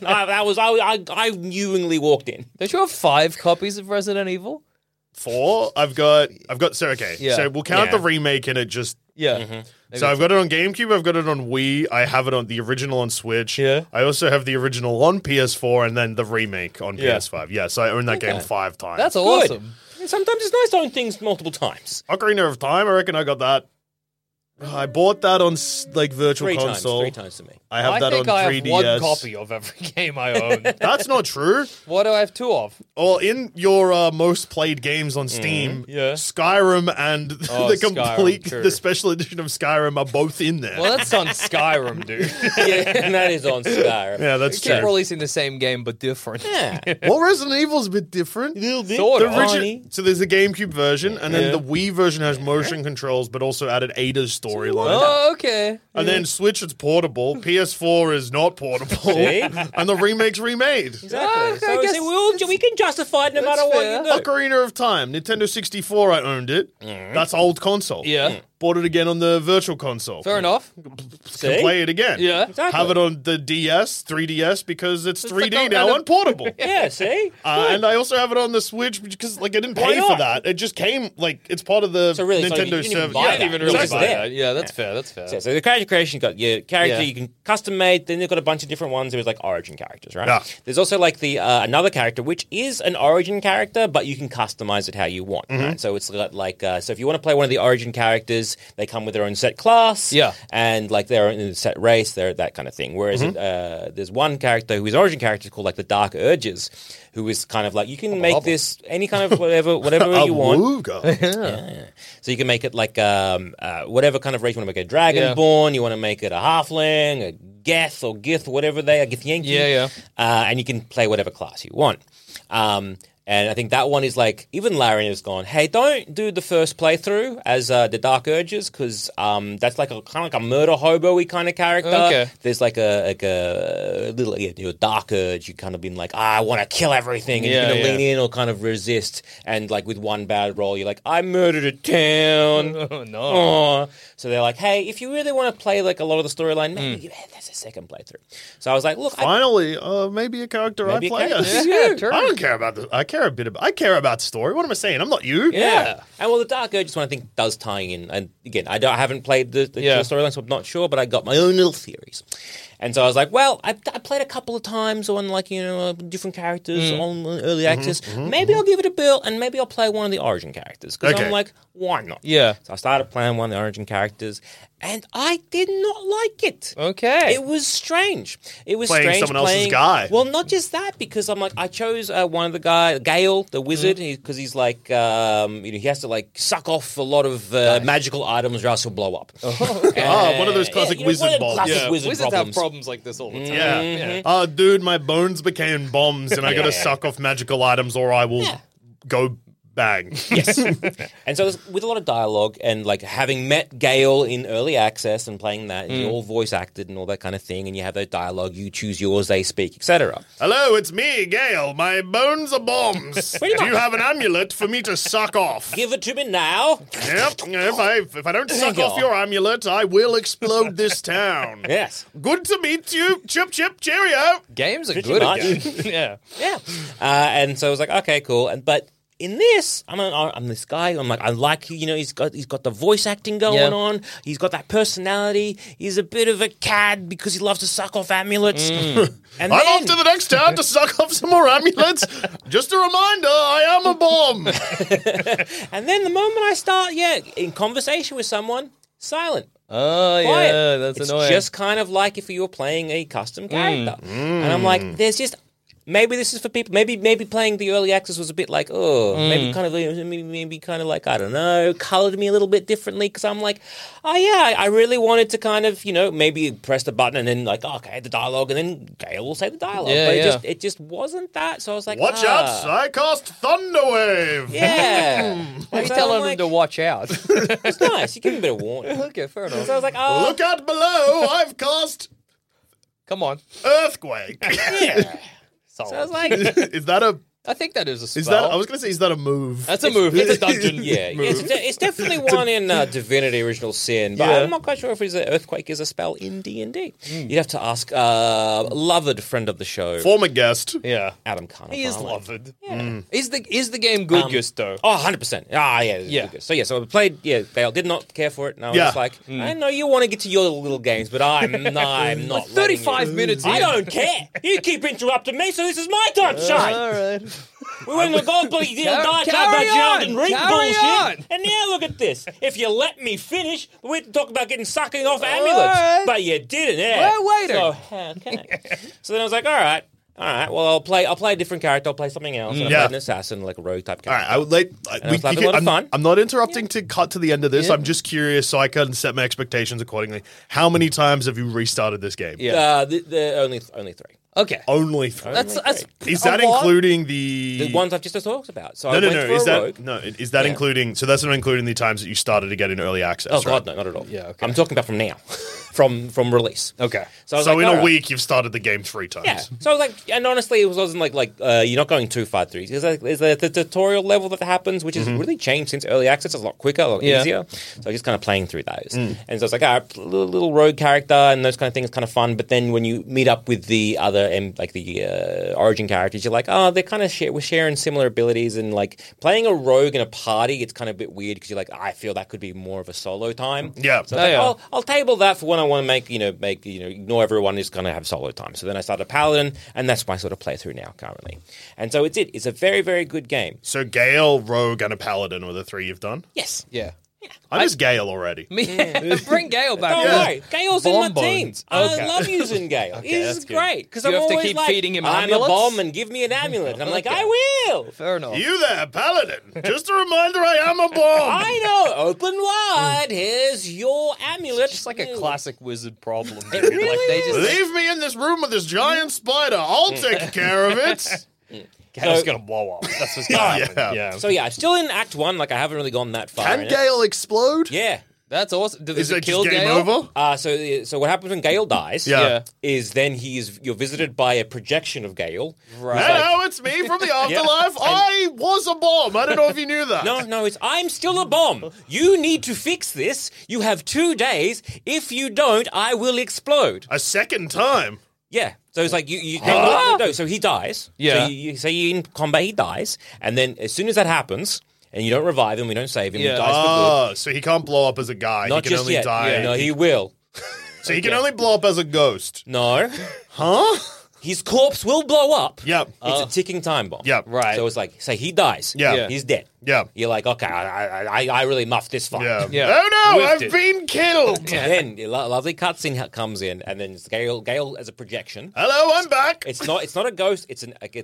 I knowingly walked in. Don't you have 5 copies of Resident Evil? 4. I've got. So okay. Yeah. So we'll count the remake and it just. Yeah. So I've got it on GameCube. I've got it on Wii. I have it on the original on Switch. Yeah. I also have the original on PS4 and then the remake on PS5. Yeah. So I own that game 5 times. That's awesome. And sometimes it's nice to own things multiple times. Ocarina of Time. I reckon I got that I bought that on Virtual Three Console. times to me. I have that think on I 3DS. have one copy of every game I own. That's not true. What do I have two of? Well, in your most played games on Steam, Yeah. Skyrim and Skyrim, the special edition of Skyrim are both in there. Well, that's on Skyrim, dude. Yeah, and that is on Skyrim. yeah, that's Keep true. releasing the same game but different. Yeah. Well, Resident Evil's a bit different. Sort The of. origi- so there's the GameCube version, and then the Wii version has motion controls, but also added Ada's storyline. Oh, okay. And then Switch, it's portable. PS4 is not portable. See? And the remake's remade. Exactly. I guess we can justify it no matter what fair. you do. Ocarina of Time, Nintendo 64, I owned it. That's old console. Yeah. Bought it again on the Virtual Console. Fair enough. Can play it again. Yeah. Exactly. Have it on the DS, 3DS, because it's 3D like now and portable. Yeah, see? And I also have it on the Switch because, I didn't pay for that. It just came, it's part of the So really, it's not- Nintendo you didn't even service. buy Yeah, that. Even really Exactly. buy Yeah. that. Yeah, that's fair. That's fair. So the character creation, you got your character Yeah. you can custom made. Then they've got a bunch of different ones. There was origin characters, right? Yeah. There's also the another character which is an origin character, but you can customize it how you want. Right? So it's so if you want to play one of the origin characters, they come with their own set class. Yeah. And they're in a set race, they're that kind of thing. Whereas there's one character who is origin character called the Dark Urges, who is kind of you can make this any kind of whatever you want. Awooga. So you can make it whatever kind of race you want to make it. A Dragonborn, you want to make it a Halfling, a Geth or Gith, whatever they are, Githyanki. Yeah. And you can play whatever class you want. And I think that one is even Larian has gone, hey, don't do the first playthrough as the Dark Urges, because that's a kind of a murder hobo-y kind of character. Okay. There's a little Dark Urge. You've kind of been I want to kill everything, and you're going to lean in or kind of resist. And with one bad roll, you're I murdered a town. Oh, no. Oh. So they're hey, if you really want to play a lot of the storyline, maybe there's a second playthrough. So I was look, Finally, maybe a character I play as. Yeah, sure. I don't care about this. I care about story. What am I saying? I'm not you. Yeah. And the Dark Urges one I think does tie in. And again, I haven't played the storyline, so I'm not sure, but I got my own little theories. And so I was well, I played a couple of times on different characters on early access. Maybe I'll give it a bill, and maybe I'll play one of the origin characters because I'm why not? Yeah. So I started playing one of the origin characters, and I did not like it. Okay. It was strange. It was Playing strange someone else's guy. Well, not just that, because I'm I chose one of the guy, Gale, the wizard, because he's he has to suck off a lot of magical items or else he'll blow up. One of those classic wizard bombs. Classic wizard Wizards problems. have problems like this all the time. Yeah. Oh, dude, my bones became bombs, and I got to suck off magical items, or I will go bang. Yes. And so with a lot of dialogue and having met Gale in early access and playing that, and you're all voice acted and all that kind of thing, and you have that dialogue, you choose yours, they speak, etc. Hello, it's me, Gale. My bones are bombs. Do you have an amulet for me to suck off? Give it to me now. Yep. If I don't suck off your amulet, I will explode this town. Yes. Good to meet you. Chip, chip, cheerio. Games are Pretty good much. again. Yeah. Yeah. And so I was okay, cool. But in this, I'm this guy. He's got the voice acting going on. He's got that personality. He's a bit of a cad because he loves to suck off amulets. And I'm off to the next town to suck off some more amulets. Just a reminder, I am a bomb. And then the moment I start, in conversation with someone, silent. Oh, Quiet. yeah, that's it's annoying. just kind of like if you were playing a custom character. And I'm there's just... Maybe this is for people. Maybe playing the early access was a bit maybe kind of I don't know, colored me a little bit differently because I'm I really wanted to kind of maybe press the button and then okay, the dialogue, and then Gale will say the dialogue. Yeah, but it just wasn't that. So I was Watch out, I cast Thunderwave. Yeah. Why are you telling him to watch out? It's nice. You give him a bit of warning. Okay, fair enough. So I was Look out below, I've cast Come on. Earthquake. yeah. Solid. So I was Is that a... I think that is a spell. Is that? I was going to say, is that a move? That's a move. It's a dungeon Yeah, move. it's definitely one in Divinity Original Sin, but Yeah. I'm not quite sure if Earthquake is a spell in D&D. You'd have to ask loved friend of the show, Former guest. Yeah. Adam Carnevale. He is loved. Yeah. Is the game good, Gusto? Oh, 100%. Ah, yeah. Yeah. So I played, Gale did not care for it. And I was Yeah. just I know you want to get to your little games, but I'm not. 35 minutes in. I don't care. You keep interrupting me, so this is my time to shine. All right. We went to God bloody deal die carry about on, Elden Ring carry bullshit. on. And now look at this. If you let me finish, we had to talk about getting sucking off amulets. right. But you didn't, yeah. We're waiting. So, okay. So then I was like, all right. Well, I'll play a different character. I'll play something else. I'll play an assassin, like a rogue type All right, character. I would like. I was having a lot of fun. I'm not interrupting to cut to the end of this. I'm just curious, so I can set my expectations accordingly. How many times have you restarted this game? Yeah. The only three. Okay. Only 3. That's Is that a lot. including the The ones I've just talked about. So No, I no, went no. for Is a that rogue. no? Is that including? So that's not including the times that you started to get in early access. Oh right? God, no, not at all. Yeah, okay. I'm talking about from now, from release. Okay. So I was So like, in all a right. week, you've started the game 3 times. Yeah. So I was like, and honestly, it wasn't like you're not going too far through. There's the tutorial level that happens, which has really changed since early access. It's a lot quicker, a lot easier. So I was just kind of playing through those. And so I was like, all right, little rogue character and those kind of things, kind of fun. But then when you meet up with the other, like the origin characters, you're like, oh, they're kind of we're sharing similar abilities. And like playing a rogue in a party, it's kind of a bit weird because you're like, I feel that could be more of a solo time. Yeah. So I was like, I'll table that for when I want to make ignore everyone who's going to have solo time. So then I started Paladin, and that's my sort of playthrough now currently. And so it's a very, very good game. So Gale, Rogue, and a Paladin are the 3 you've done. Yes. Yeah. I miss Gale already. Bring Gale back. Don't worry, Gale's in my team. Bonbons. I love using Gale. He's that's good. great because You I'm have to always keep like, feeding him I'm amulets? a bomb and give me an amulet. And I'm like, I will. Fair enough. You there, Paladin? Just a reminder, I am a bomb. I know. Open wide. Here's your amulet. Just like a classic wizard problem. It dude. really like they just Leave me in this room with this giant spider. I'll take care of it. Gale's So- gonna blow up. That's what's gonna happen. Yeah. So yeah, I'm still in Act 1. Like I haven't really gone that far. Can in it. Gale explode? Yeah. That's awesome. Does Is it it kill just game Gale? over? So what happens when Gale dies? Yeah. Is then you're visited by a projection of Gale. Right. Hello, it's me from the afterlife. I was a bomb. I don't know if you knew that. No, it's I'm still a bomb. You need to fix this. You have 2 days. If you don't, I will explode. A second time. Yeah. So it's like no, so he dies. Yeah. So you say you're in combat, he dies, and then as soon as that happens, and you don't revive him, we don't save him, he dies for Oh, so he can't blow up as a guy. good. Not he can just only yet. die. Yeah. No, he will. So he can only blow up as a ghost. No. Huh? His corpse will blow up. Yep. It's a ticking time bomb. Yep. Right. So it's like, say he dies. Yeah. He's dead. Yeah. You're like, okay, I really muffed this fight. Yeah. Yeah. Oh no, Whiffed I've it. been killed. Then a lovely cutscene comes in, and then it's Gale as a projection. Hello, I'm back. It's not a ghost. It's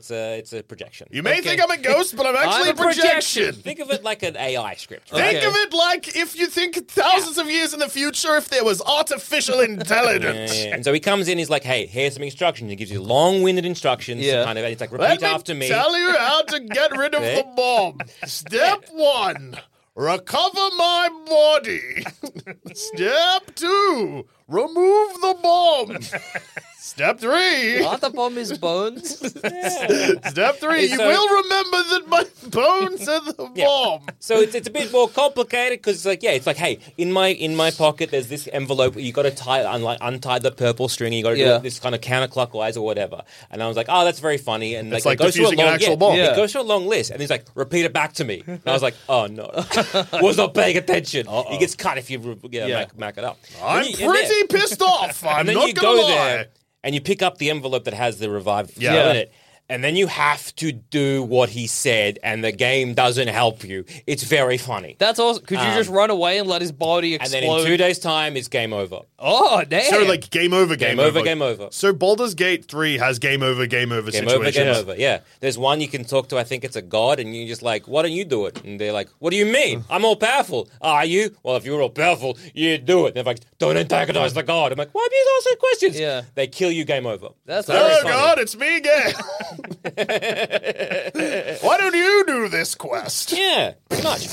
a projection. You may think I'm a ghost, but I'm actually I'm a projection. Think of it like an AI script. Think Okay. of it like if you think thousands of years in the future, if there was artificial intelligence. Yeah. And so he comes in. He's like, "Hey, here's some instructions." He gives you long-winded instructions. Yeah. Kind of. And it's like, Let repeat me after me. tell you how to get rid of the bomb. Step 1, recover my body. Step 2, remove the bomb. Step 3. Aren't the bomb his bones? Step 3, you So- will remember that my bones are the bomb. So it's a bit more complicated because it's like, yeah, it's like, hey, in my pocket there's this envelope. You got to untie the purple string. You got to do it this kind of counterclockwise or whatever. And I was like, oh, that's very funny. And It's like, like it goes through a defusing an long, actual bomb. Yeah. It goes through a long list, and he's like, repeat it back to me. And I was like, oh no, was not paying attention. He gets cut if you Mac it up. I'm And then- pretty pissed off. I'm and then not you gonna go lie. there and you pick up the envelope that has the revived Yeah. spell in it. And then you have to do what he said, and the game doesn't help you. It's very funny. That's awesome. Could you just run away and let his body And explode? then in 2 days' time, it's game over. Oh, damn. So like game over, game over. Game over. So Baldur's Gate 3 has game over Game situations. over, game over. Yeah. There's one you can talk to, I think it's a god, and you're just like, why don't you do it? And they're like, what do you mean? I'm all powerful. Are you? Well, if you're all powerful, you do it. And they're like, don't antagonize the god. I'm like, why do you ask questions? Yeah. They kill you, game over. That's Very Oh funny. God, it's me again. Why don't you do this quest? Yeah, pretty much.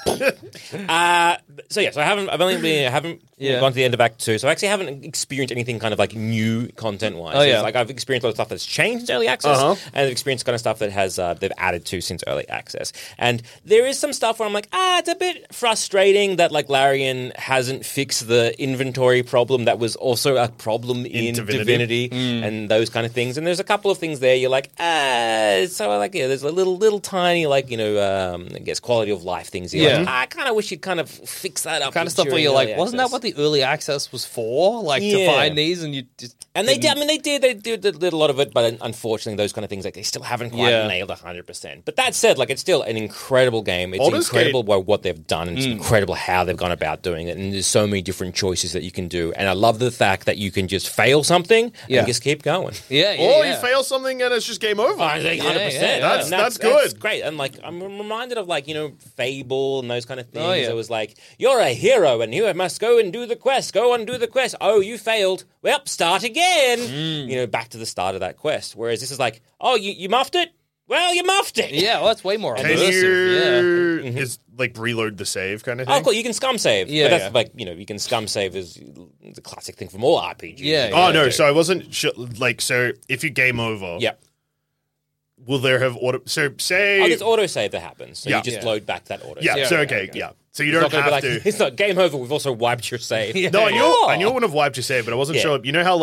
So I haven't gone to the end of Act 2, so I actually haven't experienced anything kind of like new content wise. Oh, yeah. Like I've experienced a lot of stuff that's changed since early access, and I've experienced kind of stuff that has they've added to since early access. And there is some stuff where I'm like, it's a bit frustrating that like Larian hasn't fixed the inventory problem that was also a problem in Divinity and those kind of things. And there's a couple of things there you're like, so like there's a little tiny like I guess quality of life things. You're like, I kind of wish you'd kind of fix that up. kind of stuff where during you're like, early wasn't that access. what the early access was for? Like to Yeah. find these and you just And they did a lot of it, but unfortunately, those kind of things, like they still haven't quite nailed 100%. But that said, like it's still an incredible game. It's Baldur's incredible what they've done, and it's incredible how they've gone about doing it. And there's so many different choices that you can do. And I love the fact that you can just fail something and just keep going. Or you fail something and it's just game over. 100%. That's good. That's great. And like I'm reminded of like Fable and those kind of things. It was like you're a hero and you must go and do the quest. Go and do the quest. Oh, you failed. Well, start again. Back to the start of that quest. Whereas this is like, oh, you muffed it? Well, you muffed it. Yeah, well, that's way more Can immersive. you is like reload the save kind of thing? Oh, cool. You can scum save. Yeah, But that's like, you can scum save is the classic thing from all RPGs. No, so I wasn't sure. Like, so if you game over, will there have auto? So say, there's autosave that happens. So you just load back that autosave. So you don't have to. It's not game over. We've also wiped your save. No, I knew it would have wiped your save, but I wasn't sure. You know how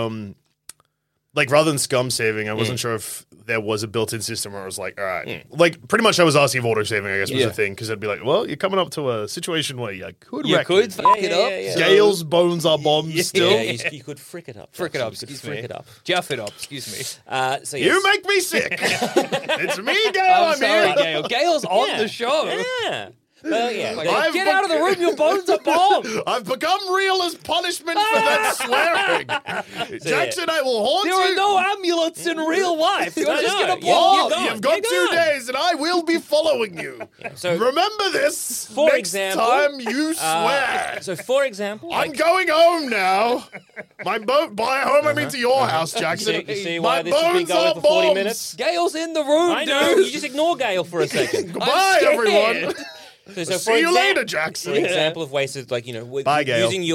like rather than scum saving, I wasn't sure if there was a built-in system where it was like, all right, like pretty much I was asking if auto-saving, I guess, was a thing, because it'd be like, well, you're coming up to a situation where you could wreck it. Fuck it up. Gale's bones are bombs still. Yeah, you could frick it up. Frick it up, Jeff it up, excuse me. You make me sick. It's me, Gale. I'm sorry, Gale. Gale's on the show. Yeah. Well, yeah. Get out of the room, your bones are bombed. I've become real as punishment for that swearing. Jackson, I will haunt you. There are no amulets in real life. You're just going to You've got 2 days, and I will be following you. So remember this next time you swear. So, for example, I'm going home now. By home, I mean to your house, Jackson. You see why this has been going for 40 minutes? Gale's in the room, I know. You just ignore Gale for a second. Goodbye, everyone. So see you later, Jackson. For example of ways to Bye, Gale. using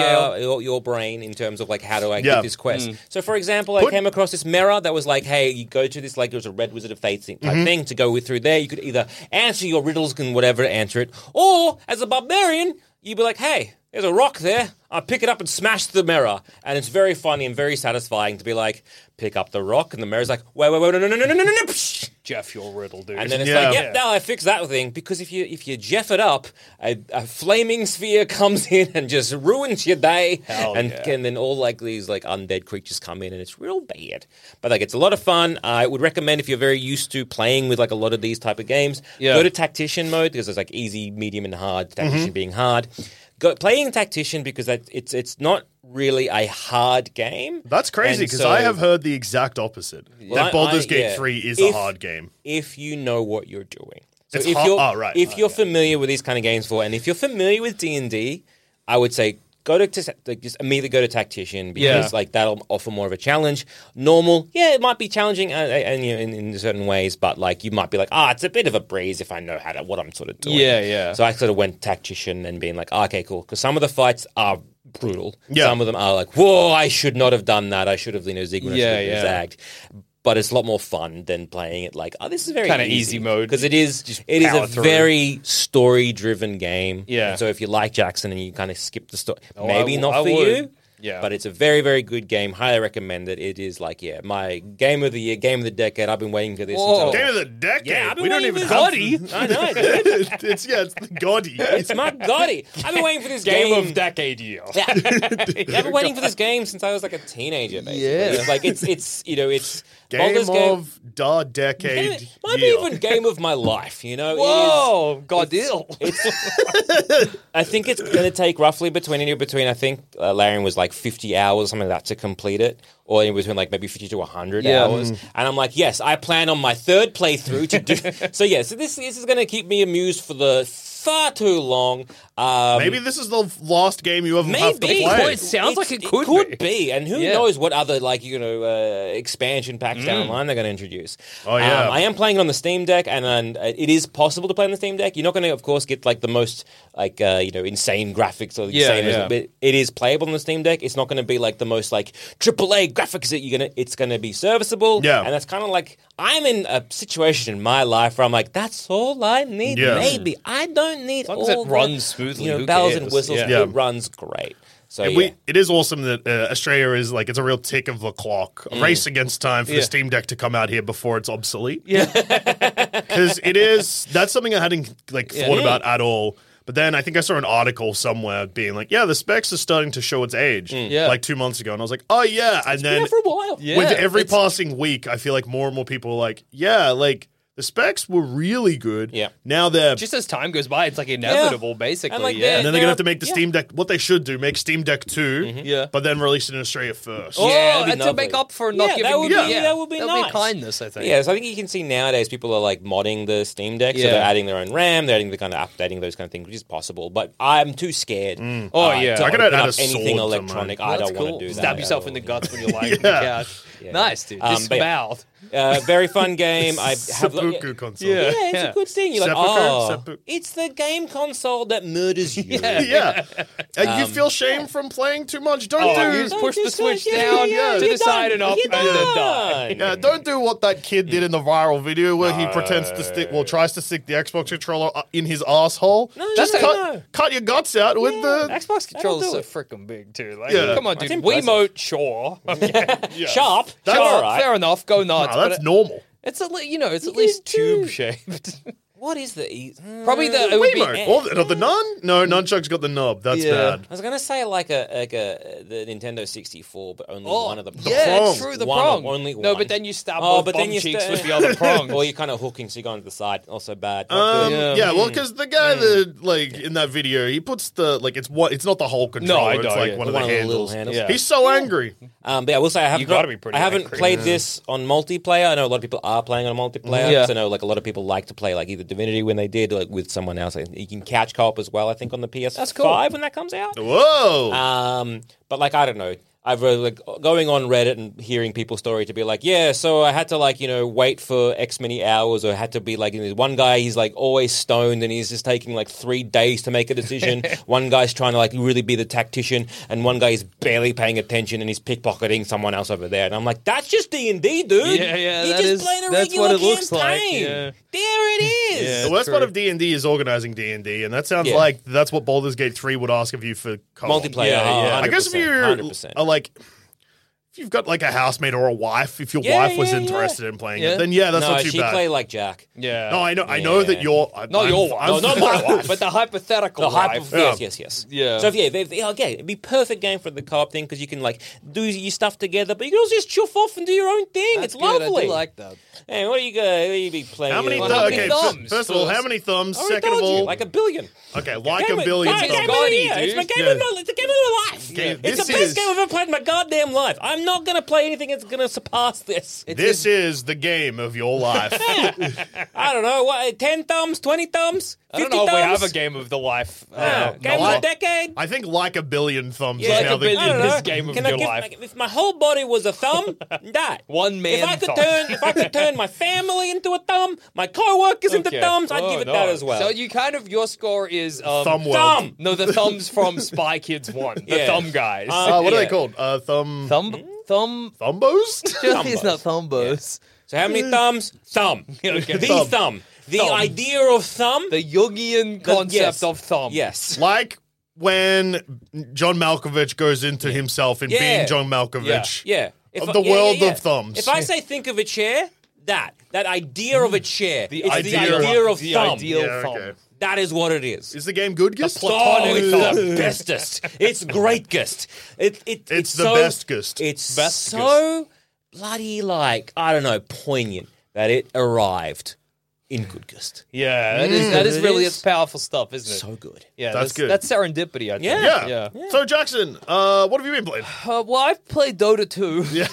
your brain in terms of like how do I get this quest. So for example, I came across this mirror that was like, hey, you go to this like there's a Red Wizard of Fate type thing to go through there. You could either answer your riddles and whatever, answer it, or as a barbarian, you'd be like, hey, there's a rock there. I'll pick it up and smash the mirror. And it's very funny and very satisfying to be like, pick up the rock, and the mirror's like, wait, no. Jeff, your riddle, dude. And then it's like, yep, now I fixed that thing. Because if you Jeff it up, a flaming sphere comes in and just ruins your day. And then all like these like undead creatures come in, and it's real bad. But like it's a lot of fun. I would recommend if you're very used to playing with like a lot of these type of games, go to Tactician mode, because there's like easy, medium, and hard. Tactician being hard. Playing Tactician because it's not really a hard game. That's crazy because I have heard the exact opposite. That Baldur's Gate 3 is a hard game. If you know what you're doing. So it's if you're familiar with these kind of games and if you're familiar with D&D, I would say just immediately go to Tactician because like that'll offer more of a challenge. Normal, it might be challenging and in certain ways, but like you might be like, it's a bit of a breeze if I know what I'm sort of doing. So I sort of went Tactician and being like, okay, cool, because some of the fights are brutal. Some of them are like, whoa, I should not have done that. I should have zagged. But it's a lot more fun than playing it like, this is very kind of easy mode, because it is a very story driven game. Yeah. And so if you like Jackson and you kind of skip the story, maybe not for you. Yeah. But it's a very, very good game. Highly recommend it. It is like, my game of the year, game of the decade. I've been waiting for this. Game of the decade? Yeah, I've been we don't waiting even for Gotti. I know, dude. it's the Gotti. It's my Gotti. I've been waiting for this game game. of decade year. Yeah. I've been waiting for this game since I was like a teenager, basically. Yeah. It's like, it's Game of the decade. Might be even game of my life, Whoa, Godil. I think it's going to take roughly between, I think Larian was like 50 hours, something like that, to complete it. Or in between like maybe 50 to 100 hours. And I'm like, yes, I plan on my third playthrough to do. So this is going to keep me amused for the far too long. Maybe this is the last game you ever have to play. It sounds like it could be. And who knows what other expansion packs down the line they're going to introduce. Oh, yeah. I am playing it on the Steam Deck, and it is possible to play on the Steam Deck. You're not going to, of course, get like the most insane graphics or but it is playable on the Steam Deck. It's not going to be like the most like AAA graphics that it's going to be serviceable. Yeah. And that's kind of like, I'm in a situation in my life where I'm like, that's all I need. Yeah. Maybe I don't need as long as it runs smoothly. Who bells cares? and whistles. Yeah. It runs great. So it is awesome that Australia is like, it's a real tick of the clock, a race against time for the Steam Deck to come out here before it's obsolete. Yeah, because that's something I hadn't thought about at all. But then I think I saw an article somewhere being like, yeah, the specs are starting to show its age. Yeah. Like 2 months ago. And I was like, oh, yeah. And then for a while. Yeah, with every it's- passing week, I feel like more and more people are like, yeah, like the specs were really good. Yeah. Now they're... Just as time goes by, it's like inevitable, basically. And, like, yeah. and then they're going to have to make the Steam Deck... What they should do, make Steam Deck 2, Yeah. but then release it in Australia first. Oh, that'd be and to lovely. make up for not Yeah, giving that would you... be- that would be That'd nice. kindness, I think. Yeah, so I think you can see nowadays people are like modding the Steam Deck, so Yeah. they're adding their own RAM, they're adding the kind of updating those kind of things, which is possible. But I'm too scared. Oh, yeah. to I could open add up a anything sword to electronic. mine. I That's don't cool. want to do that. Stab yourself in the guts when you're lying on the couch. Yeah. Nice, dude. But yeah. Disemboweled. Very fun game. I have Seppuku console. Yeah. Yeah, it's a good thing. You're like, Seppuku? it's the game console that murders you. Yeah. You feel shame from playing too much. Don't do... Just push the just switch yeah, down yeah, to you're the side done. and up, You're and then die. done. Yeah, don't do what that kid did in the viral video where he pretends to tries to stick the Xbox controller in his asshole. No, Just no. cut your guts out with the... Xbox controllers do are it. freaking big, too. Like, Yeah. come on, That's dude. impressive. Wiimote, sure. Okay. Sharp. That's Sure, all right. Fair enough. Go nuts. Nah, that's but normal. it's at least, it's at least tube shaped. What is the Probably it would be. Wiimote. Or the Nun? No, Nunchuck's got the knob. That's Yeah. bad. I was gonna say like the Nintendo 64, but only one of the prongs. Yeah, prong. true. The One prong. of- only No, one. but then you stab Oh, both but then bum you cheeks sta- with the other prong. Or you're kind of hooking, so you go on to the side. Also bad. Yeah, well, because the guy that like in that video, he puts the it's not the whole controller. I it's know, like yeah. one of One the of the little handles. handles. Yeah. He's so angry. But yeah, I will say I You gotta be pretty haven't angry. played this on multiplayer. I know a lot of people are playing on multiplayer. Yeah. 'cause I know like a lot of people like to play like either Divinity when they did, or like with someone else. You can couch co-op as well. I think on the PS5 That's cool. when that comes out. Whoa. But like I don't know. I've like going on Reddit and hearing people's story to be like, yeah, so I had to like wait for X many hours, or had to be like one guy he's like always stoned and he's just taking like 3 days to make a decision. One guy's trying to like really be the tactician, and one guy is barely paying attention and he's pickpocketing someone else over there. And I'm like, that's just D&D, dude. Yeah, yeah, You're that just is- playing a that's regular what it looks like, campaign. yeah. There it is. Yeah. The worst true. part of D&D is organizing D&D, and that sounds Yeah. like that's what Baldur's Gate 3 would ask of you for co-op. Multiplayer. Yeah. I guess if 100%. you're like, if you've got like a housemate or a wife, if your Yeah, wife was yeah, interested in playing Yeah. it, then that's no, not too she bad. played like Jack. Yeah. No, I know that you're Not your wife. I'm- not my wife, but the hypothetical The hyper, wife. yes. Yeah. So it'd be perfect game for the co-op thing because you can like do your stuff together, but you can also just chuff off and do your own thing. That's It's good. lovely. I do like that. Hey, what are you be playing? How many, Well, how many okay, thumbs first of all, how first? many thumbs? I already Second of told you, all, like a billion. okay, like Game a of- billion Game of thumbs. the Scotty, year. It's dude. my game Yeah. of my, it's the game of my life. Okay, It's this the best is- game I've ever played in my goddamn life. I'm not gonna play anything that's gonna surpass this. This is the game of your life. I don't know what 10 thumbs, 20 thumbs, 50 I don't know if we thumbs? have a game of the life. Game No, of I- the decade. I think like a billion thumbs Yeah. is Like now a the billion. I don't know. This game of Can your I give, life. like, if my whole body was a thumb, that One man If I could thumb. if I could turn my family into a thumb, my co-workers into Okay. thumbs, I'd Oh, give it no. that as well. So you kind of your score is thumb world. thumb. No, the thumbs from Spy Kids 1. The Yeah. thumb guys. What are they Yeah. called? thumb. Thumbos? It's not thumbos. So how many thumbs? Thumb. Okay. The Thumb. thumb. The Thumb. idea of thumb. The Jungian concept yes. of thumb. Yes. Like when John Malkovich goes into himself in Yeah. being John Malkovich. Yeah. Of the world of thumbs. If I say think of a chair, that idea of a chair. The it's idea the idea of the thumb. ideal Yeah, thumb. okay. That is what it is. Is the game good, Gist? Oh, it's the bestest. It's greatest. It's the so, bestest. It's Bestest. so bloody like I don't know poignant that it arrived in Goodgust. Yeah, that is It really is. it's powerful stuff, isn't it? So good. Yeah, That's good. That's serendipity, I think. Yeah. Yeah. So, Jackson, what have you been playing? Well, I've played Dota 2. Yeah.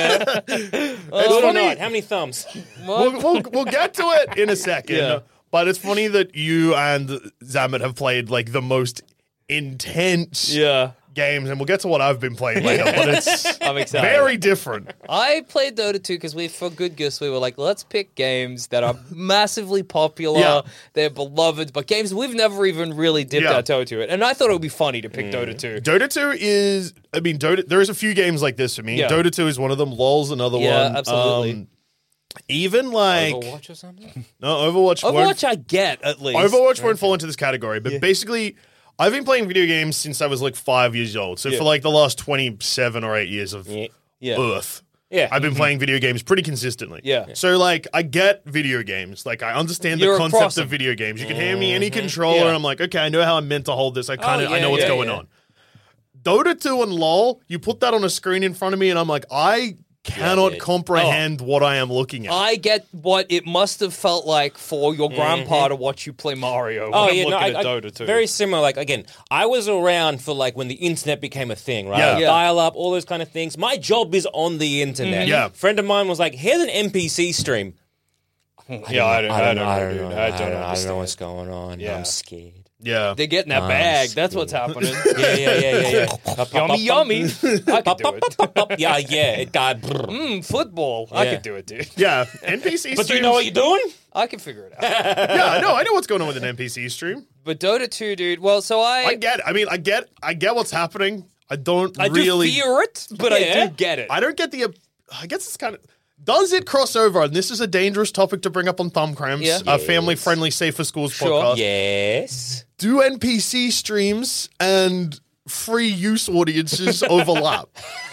Good or funny. not? How many thumbs? We'll get to it in a second. Yeah. But it's funny that you and Zamet have played like the most intense Yeah. games, and we'll get to what I've been playing later, but it's I'm excited. very different. I played Dota 2 because for Good Gifts, we were like, let's pick games that are massively popular, Yeah. they're beloved, but games we've never even really dipped Yeah. our toe to it. And I thought it would be funny to pick Dota 2. Dota 2 is, I mean, there is a few games like this for me. Yeah. Dota 2 is one of them. LOL's another Yeah, one. absolutely. Even like Overwatch or something? no Overwatch. Overwatch I get, at least. Overwatch won't fall into this category, but basically, I've been playing video games since I was like 5 years old. So for like the last 27 or 8 years of Yeah. Earth. Yeah. I've been playing video games pretty consistently. Yeah. So, like, I get video games. Like, I understand You're the across concept them. of video games. You can hand me any controller, Yeah. and I'm like, okay, I know how I'm meant to hold this. I yeah, know what's yeah, going yeah. on. Dota 2 and LoL, you put that on a screen in front of me, and I'm like, I cannot dude. comprehend what I am looking at. I get what it must have felt like for your grandpa to watch you play Mario. When Oh I'm yeah, no, looking I, at Dota too. very similar. Like again, I was around for like when the internet became a thing, right? Yeah. Like, Yeah. dial up, all those kind of things. My job is on the internet. Yeah. friend of mine was like, "Here's an NPC stream." Yeah, I don't know, dude. I don't I don't know understand. what's going on. Yeah. I'm scared. yeah. They're getting that bag. That's what's happening. Yeah. Yummy. I could do it. Yeah. It got. Football. I Yeah. could do it, dude. Yeah. NPC But do you streams- know what you're doing? I can figure it out. Yeah, no, I know what's going on with an NPC stream. But Dota 2, dude. Well, so I get it. I mean, I get what's happening. I don't I really do fear it, but I Yeah. do get it. I don't get the. I guess it's kind of. Does it cross over? And this is a dangerous topic to bring up on Thumbcramps, Yeah. a family-friendly, safe for schools Sure. podcast. Yes. Do NPC streams and free use audiences overlap?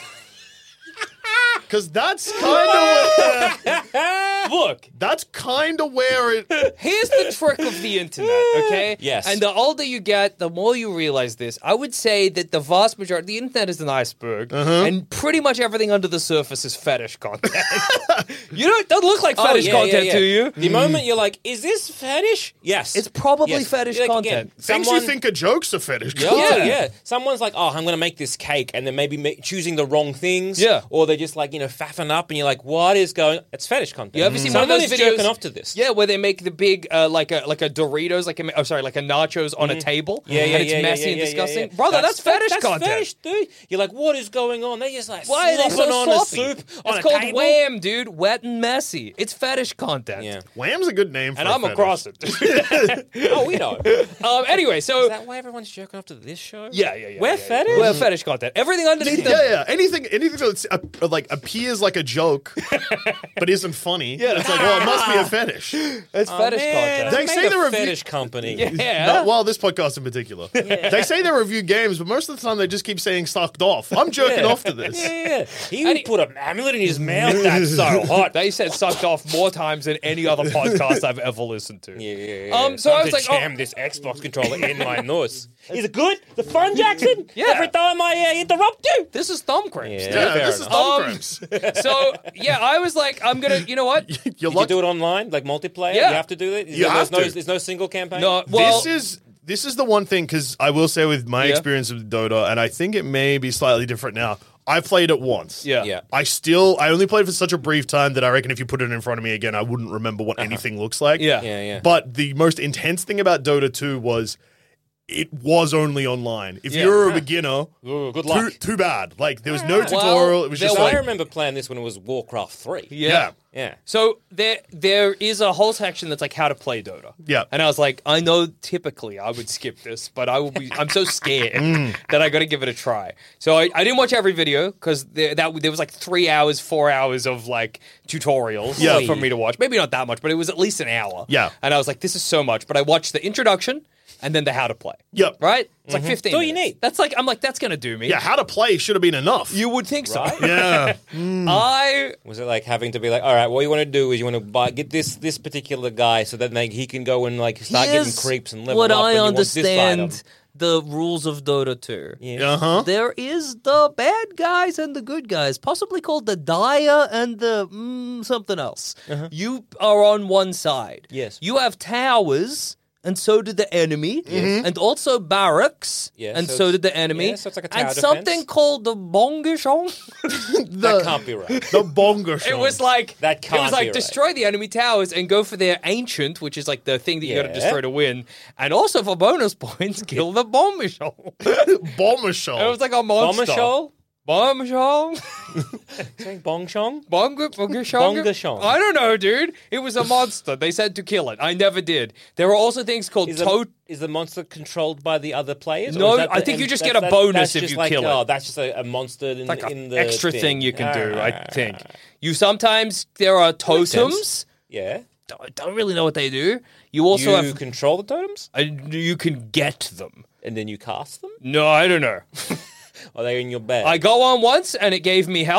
Because that's kind of Look, that's kind of where it. here's the trick of the internet, okay? Yes. And the older you get, the more you realize this. I would say that the vast majority, the internet is an iceberg, and pretty much everything under the surface is fetish content. Doesn't look like fetish content to you. The moment you're like, is this fetish? Yes. It's probably Yes. fetish Like, content. again, Things you think are jokes are fetish. Yeah. Someone's like, oh, I'm going to make this cake, and they're maybe choosing the wrong things. Yeah. Or they're just like, faffing up, and you're like, what is going? It's fetish content. You ever seen one of Someone those is videos? jerking off to this. Yeah, where they make the big like a Doritos, like a nachos on a table. Yeah, and it's messy and disgusting. Brother, that's fetish content. Fetish, dude. You're like, what is going on? They're just like Why are they so slopping on sloppy? a soup on It's a called table. wham, dude. Wet and messy. It's fetish content. Yeah. Wham's a good name for And a I'm fetish. across it. Oh, we know. Anyway, so Is that why everyone's jerking off to this show? yeah. We're fetish? We're fetish content. Everything underneath them. Yeah. Anything that's like appears like a joke, but isn't funny. Yeah, it's like, well, it must be a fetish. It's fetish content. They say the the review- fetish company. Yeah. Well, this podcast in particular. They say they review games, but most of the time they just keep saying sucked off. I'm jerking off to this. Yeah. He would put an amulet in his mouth. That's so hot. They said sucked off more times than any other podcast I've ever listened to. Yeah. So I was Time to like, jam this Xbox controller in my nose. Is it good? The fun, Jackson? Yeah. Every time I interrupt you. this is Thumbcramps. Yeah, fair this is enough. Thumbcramps. So yeah, I was like, I'm gonna. You know what? You're You lucky. do it online, like multiplayer. Yeah. You have to do it. You have to. There's no single campaign. No. Well, This is the one thing, because I will say with my Yeah. experience with Dota, and I think it may be slightly different now. I played it once. Yeah. Yeah. I only played for such a brief time that I reckon if you put it in front of me again, I wouldn't remember what anything looks like. Yeah. Yeah. But the most intense thing about Dota 2 was it was only online. If Yeah. you're a beginner, Ooh, good luck. too bad. Like, there was no tutorial. It was just So like, I remember playing this when it was Warcraft 3. yeah. Yeah. So there is a whole section that's like how to play Dota. Yeah. And I was like, I know typically I would skip this, but I'm so scared that I got to give it a try. So I didn't watch every video because there was like 3 hours, 4 hours of like tutorials Yeah. for me to watch. Maybe not that much, but it was at least an hour. Yeah. And I was like, this is so much. But I watched the introduction and then the how to play. Yep. Right? It's like 15 That's all you minutes. need. That's like, I'm like, that's going to do me. yeah, how to play should have been enough. You would think so. yeah. I Was it like having to be like, all right, what you want to do is you want to get this particular guy so that he can go and like start getting Here's creeps and level what up. I and you want this understand item. the rules of Dota 2. Uh-huh. There is the bad guys and the good guys, possibly called the Dire and the something else. You are on one side. Yes. You have towers, and so did the enemy, and also barracks, Yeah, and so so it's- did the enemy. yeah, so it's like a tower and something defense. called the Bongishong. That can't be right. The bongo show. It was like That it can't was be like right. destroy the enemy towers and go for their ancient, which is like the thing that you got to Yeah. destroy to win, and also for bonus points, kill the Bongishong. bomber show. It was like a monster. Bomashol? Bombshell? Saying Bongshong? Bongashong? Bongashong. I don't know, dude. It was a monster. They said to kill it. I never did. There were also things called toad. Is the monster controlled by the other players? No, Or is that I think you just get a bonus that's if just you like, kill it. Oh, that's just a monster in, Like in an the extra thing you can do, I Ah. think. You sometimes, there are makes sense. totems. Yeah. I don't really know what they do. You also You have, control the totems you can get them. and then you cast them? No, I don't know. Or are they in your bag? I go on once and it gave me health,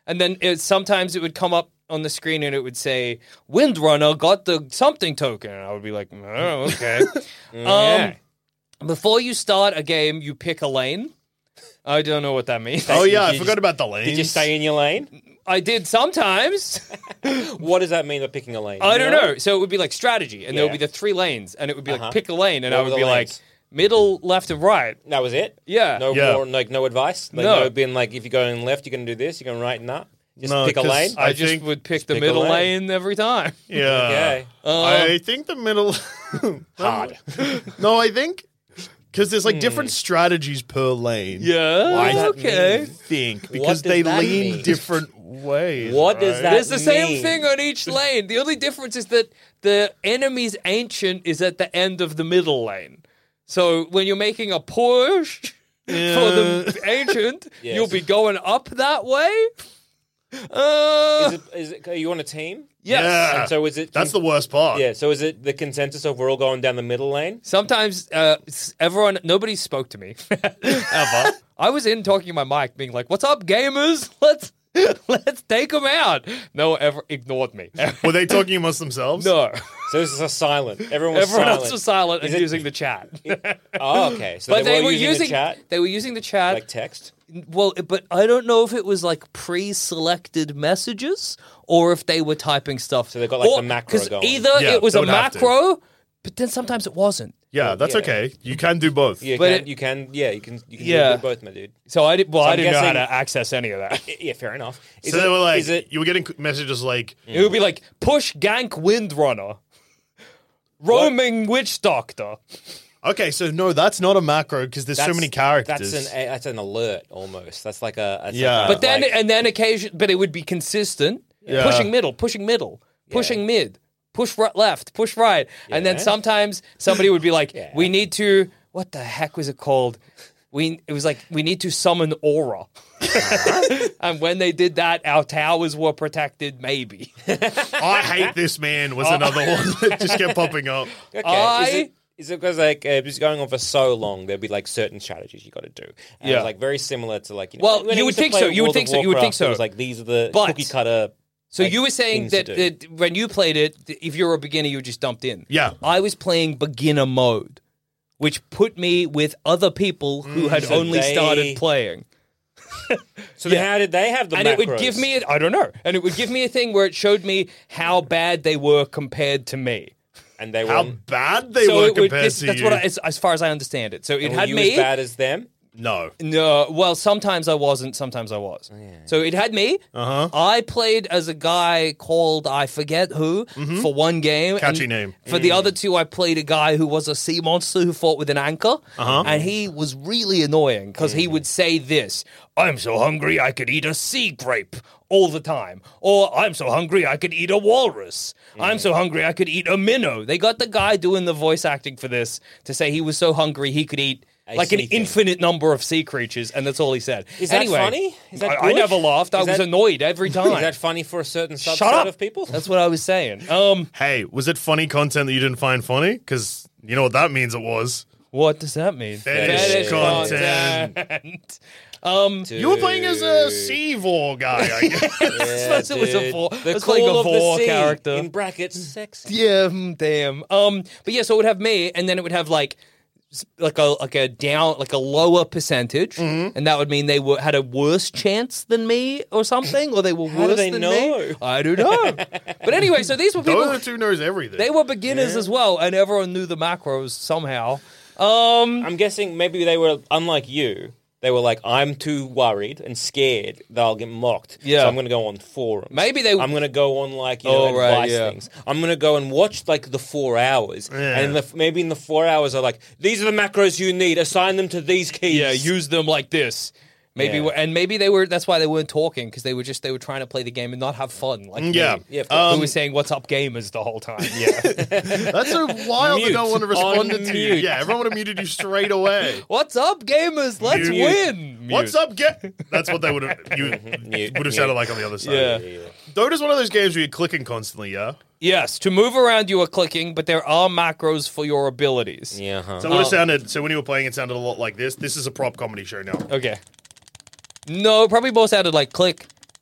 And then sometimes it would come up on the screen and it would say, Windrunner got the something token. And I would be like, oh, okay. Before you start a game, you pick a lane. I don't know what that means. Oh, yeah, I forgot about the lanes. Did you stay in your lane? I did sometimes. What does that mean by picking a lane? I don't know. So it would be like strategy, and there would be the 3 lanes, and it would be like pick a lane, and I would be like middle, left, and right. That was it? Yeah. No more, like, no advice? Like, No. being like, if you're going left, you're going to do this, you're going right and that? Just No, pick a 'cause lane? I just would pick the pick a middle lane. lane every time. Yeah. Okay. I think the middle... Hard. No, I think... Because there's like different strategies per lane. Yeah. I Okay. think because What does they that lean mean? different ways. What does right? that There's the same mean? thing on each lane. The only difference is that the enemy's ancient is at the end of the middle lane. So when you're making a push for the ancient, you'll be going up that way. Are you on a team? Yes. Yeah. And so is it... That's the worst part. Yeah, so is it the consensus of we're all going down the middle lane? Sometimes nobody spoke to me ever. I was in talking to my mic, being like, "What's up, gamers? Let's take them out." No one ever ignored me. Were they talking amongst themselves? No. So this is a silent. Everyone was Everyone silent. else was silent and Is it- using the chat. Oh, okay. So But they were using the chat? They were using the chat. Like text? Well, but I don't know if it was like pre-selected messages or if they were typing stuff. So they got, like, the macro 'cause going. either Yeah, it was they a would have to. macro, but then sometimes it wasn't. Yeah, that's okay. You can do both. Yeah, But you can do both, my dude. So I didn't know how guessing- to access any of that. Yeah, fair enough. So they were like, is it you were getting messages like, It would be like push gank Windrunner, roaming witch doctor. okay, so no, that's not a macro because there's so many characters. That's an alert almost. That's like a Yeah. But then like, but it would be consistent. Yeah. Pushing middle, pushing mid, push left, push right, and then Yeah. sometimes somebody would be like, Yeah. "We need to." What the heck was it called? It was like we need to summon aura. And when they did that, our towers were protected. Maybe I hate this man was another one that just kept popping up. okay. Is it because like it was going on for so long? There'd be like certain strategies you got to do. And it was like very similar to like Well, when I you would used to think play so. You would World think of so. You would think Warcraft, It was so. like these are the But- cookie cutter. So like, you were saying things to that do. when you played it, if you're a beginner, you just dumped in. Yeah. I was playing beginner mode, which put me with other people who had So only they- started playing. So then how did they have the And macros? it would give me, I don't know, and it would give me a thing where it showed me how bad they were compared to me. and they were How bad they so were it would, compared to that's you. what as far as I understand it. So it and were had you me. as bad as them? No. No, well, sometimes I wasn't, sometimes I was. So it had me. I played as a guy called I forget who for one game. Catchy and name. For the other two, I played a guy who was a sea monster who fought with an anchor, and he was really annoying because he would say this: "I'm so hungry I could eat a sea grape." All the time. Or, "I'm so hungry I could eat a walrus. I'm so hungry I could eat a minnow." They got the guy doing the voice acting for this to say he was so hungry he could eat like an sea thing. infinite number of sea creatures, and that's all he said. Is that anyway, funny? Is that I good? never laughed. I Is was that- annoyed every time. Is that funny for a certain subset Shut up! of people? That's what I was saying. Hey, was it funny content that you didn't find funny? Because you know what that means it was. What does that mean? Fetish content. You were playing as a Seavor guy, I guess. I suppose it was a dude. vor. The I was playing call a of the vor sea, character. in brackets, sexy. Yeah, damn. But yeah, so it would have me, and then it would have like a lower percentage, and that would mean they had a worse chance than me or something, or they were How do worse they than know? me. I don't know. But anyway, so these were people. Those two knows everything. They were beginners as well, and everyone knew the macros somehow. I'm guessing maybe they were unlike you. They were like, I'm too worried and scared that I'll get mocked. Yeah. So I'm going to go on forums. Maybe they- I'm going to go on like Oh, right, advice yeah. things. I'm going to go and watch like the 4 hours, and maybe in the 4 hours are like, these are the macros you need. Assign them to these keys. Yeah, use them like this. Maybe, Yeah. and maybe they were. That's why they weren't talking, because they were trying to play the game and not have fun. Like Yeah. me, Yeah, of course. who was saying "What's up, gamers" the whole time. Yeah, That's so wild Mute. that no one responded On to you. mute. Yeah, everyone would have muted you straight away. what's up, gamers? Let's Mute. win. What's Mute. up, That's what they would have. You would have sounded like on the other side. Yeah. Dota's one of those games where you're clicking constantly. Yeah. Yes, to move around, you are clicking, but there are macros for your abilities. Yeah. So it would have sounded. So when you were playing, it sounded a lot like this. This is a prop comedy show now. Okay. No, probably both sounded like click,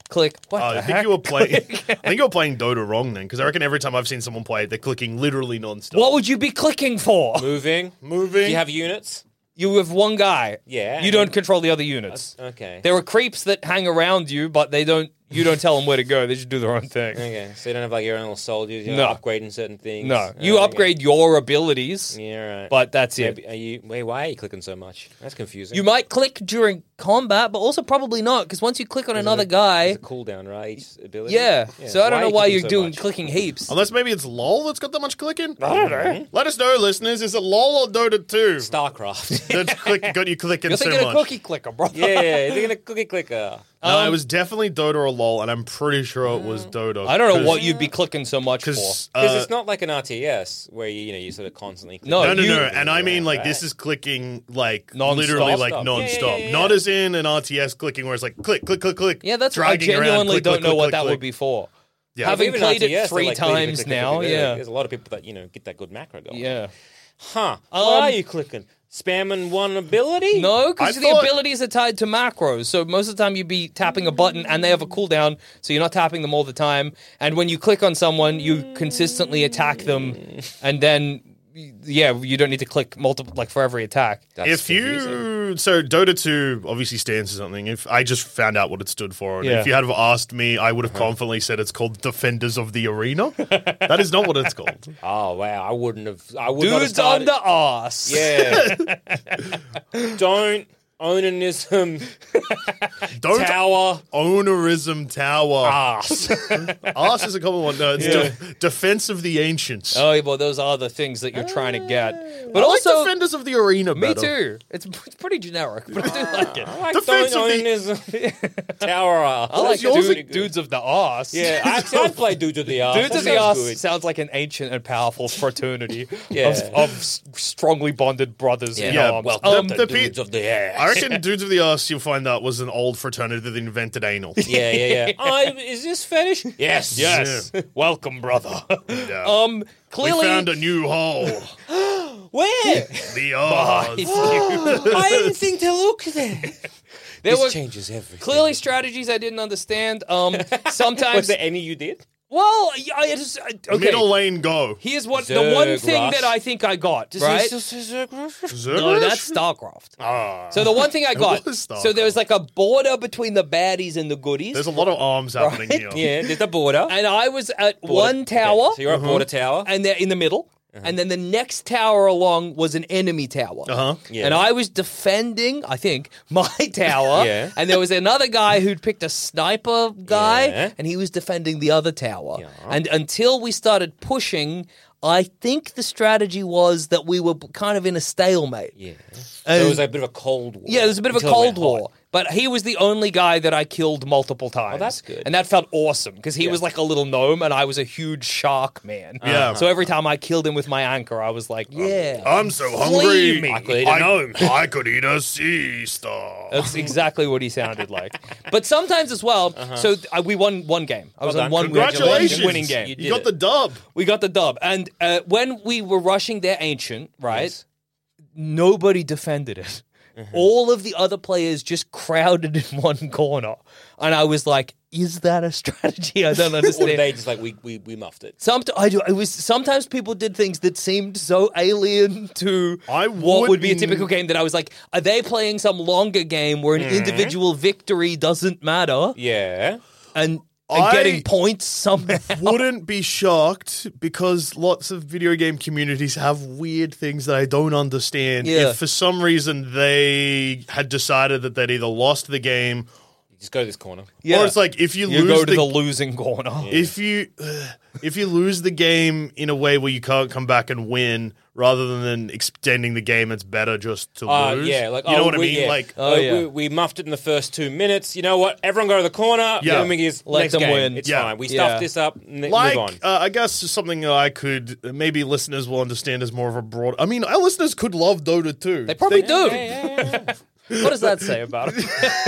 click. What I the think heck? you were playing. I think you were playing Dota wrong then, because I reckon every time I've seen someone play it, they're clicking literally non-stop. What would you be clicking for? Moving. Moving. Do you have units? You have one guy. Yeah. You don't control the other units. Okay. There are creeps that hang around you, but they don't. You don't tell them where to go. They just do their own thing. Okay, so you don't have like your own little soldiers. You're No. upgrading certain things. No, you upgrade your abilities, Yeah, right. but that's it. Maybe, why are you clicking so much? That's confusing. You might click during combat, but also probably not, because once you click on another guy, It's a cooldown, right? Each ability. yeah. So I don't know why are you you're clicking so doing much? clicking heaps. Unless maybe it's LOL that's got that much clicking. I don't know. Let us know, listeners. Is it LOL or Dota 2? StarCraft. That got you clicking You're so thinking much. a cookie clicker, bro. yeah, they're gonna cookie clicker. No, it was definitely Dota or LOL, and I'm pretty sure it was Dota. I don't know what you'd be clicking so much for. Because Because it's not like an RTS where you sort of constantly. Click. No, no, you- and I mean like this is clicking like Non-stop. literally like Yeah, non-stop, yeah. not as in an RTS clicking where it's like click, click, click, click. Yeah, that's I dragging around, genuinely click, don't click, know click, what click, that click. would be for. Yeah. Having Even played RTS, it they're 3 like, times click, now, click. yeah. There's a lot of people that get that good macro going. Yeah. Huh? What are you clicking? Spamming one ability? No, because I the thought- abilities are tied to macros. So most of the time you'd be tapping a button and they have a cooldown, so you're not tapping them all the time. And when you click on someone, you consistently attack them, and then, yeah, you don't need to click multiple, like for every attack. If you so Dota 2 obviously stands for something. If I just found out what it stood for, and Yeah. if you had have asked me, I would have confidently said it's called Defenders of the Arena. That is not what it's called. Oh wow, I would not have Dudes started. on the arse. Yeah. Don't onanism Don't tower ownerism tower. ass. Arse is a common one. No, it's Defense of the Ancients. Oh, well, those are the things that you're trying to get. But I also, like Defenders of the Arena me better. too. It's pretty generic, but I do like it. I like Defense don't of the- onanism tower ass. I like yours dudes of the arse. Yeah, actually, I'd play Dudes of the Arse. Dudes That of the sounds Arse good. sounds like an ancient and powerful fraternity Yeah. of strongly bonded brothers in Yeah, arms. Well, the Dudes of the Ass. I reckon Dudes of the Arse, you'll find that was an old fraternity that invented anal. Yeah. Is this fetish? Yes. yes. Welcome, brother. Yeah. We Clearly, found a new hole. Where? The Arse. I didn't think to look there. there This were changes everything. clearly strategies I didn't understand. Was Sometimes, there any you did? well, okay. Middle lane go. Here's what the one thing Zergrush. that I think I got, right? No, Zergrush? that's StarCraft. Ah. So the one thing I got, was so there was like a border between the baddies and the goodies. There's a lot of arms happening here. Yeah, there's a border. And I was at one tower, So you're at border tower. and they're in the middle. And then the next tower along was an enemy tower. Uh-huh. Yeah. And I was defending, I think, my tower. Yeah. And there was another guy who'd picked a sniper guy, Yeah. and he was defending the other tower. Yeah. And until we started pushing, I think the strategy was that we were kind of in a stalemate. Yeah. So it was a bit of a cold war. Yeah, there was a bit of a Until it went cold war. hot. But he was the only guy that I killed multiple times. Oh, that's good. And that felt awesome because he was like a little gnome and I was a huge shark man. Yeah. So every time I killed him with my anchor, I was like, yeah. I'm so Flee hungry. me. I could eat a gnome. I could eat a sea star. That's exactly what he sounded like. But sometimes as well, so we won one game. I was Well on done. one Congratulations. winning game. You You got the dub. We got the dub. And when we were rushing their ancient, right, nobody defended it. All of the other players just crowded in one corner. And I was like, is that a strategy? I don't Or understand. they just like, we muffed it. Sometimes people did things that seemed so alien to what would be a typical game that I was like, are they playing some longer game where an individual victory doesn't matter Yeah. and I getting points somehow? Wouldn't be shocked because lots of video game communities have weird things that I don't understand. Yeah. If for some reason they had decided that they'd either lost the game You just go to this corner. or it's like if you You lose go to the losing corner. if you lose the game in a way where you can't come back and win rather than extending the game, it's better just to lose. Yeah, like you know what I mean? Yeah. Like we muffed it in the first 2 minutes. You know what? Everyone go to the corner. Yeah. Booming is Let next them game. win. It's Yeah. fine. We Yeah. stuffed this up. Move Like, on. I guess something that I could, maybe listeners will understand as more of a broad. I mean, our listeners could love Dota too. They probably do. Yeah. What does that say about it?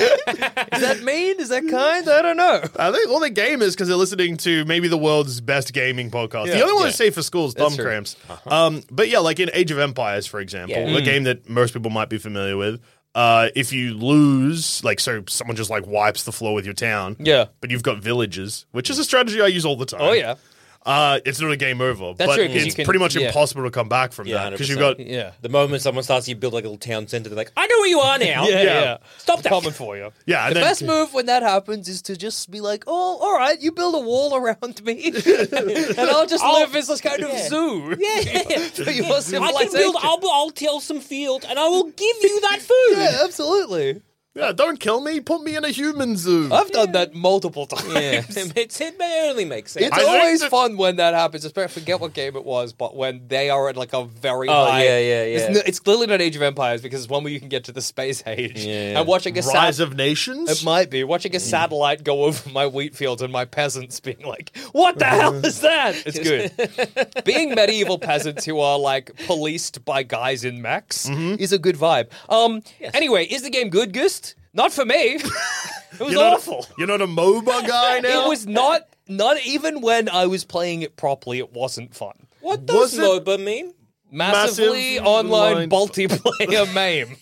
Is that mean? Is that kind? I don't know. I think all the game is because they're listening to maybe the world's best gaming podcast. Yeah. The only one Yeah. I say for school is Thumb That's true. Cramps. But yeah, like in Age of Empires, for example, Yeah. a game that most people might be familiar with. if you lose, like, so someone just like wipes the floor with your town. Yeah. But you've got villages, which is a strategy I use all the time. Oh, yeah. It's not a game over. That's but true, 'cause you it's can- pretty much yeah. impossible to come back from that. Because you've 100%. got. Yeah. The moment someone starts, you build like a little town centre, they're like, I know where you are now. Yeah. Stop that. Coming for you. Yeah, and The then- best move when that happens is to just be like, oh, all right, you build a wall around me, and I'll just live as this kind of zoo. Yeah. For your I civilization. can build, I'll till some field and I will give you that food. Yeah, absolutely. Yeah, don't kill me. Put me in a human zoo. I've done that multiple times. Yeah. it only makes sense. It's I think always that- fun when that happens, especially I forget what game it was, but when they are at like a very Oh, high. yeah, yeah, It's, yeah. it's clearly not Age of Empires because it's one where you can get to the space age. Yeah. And watching a Rise sat- of Nations? It might be watching a satellite go over my wheat fields and my peasants being like, "What the hell is that?" It's good. Being medieval peasants who are like policed by guys in mechs is a good vibe. Anyway, is the game good, Gust? Not for me. It was You're not- awful. You're not a MOBA guy now? It was not even when I was playing it properly, it wasn't fun. What does Was it- MOBA mean? Massively Massive online online- multiplayer meme.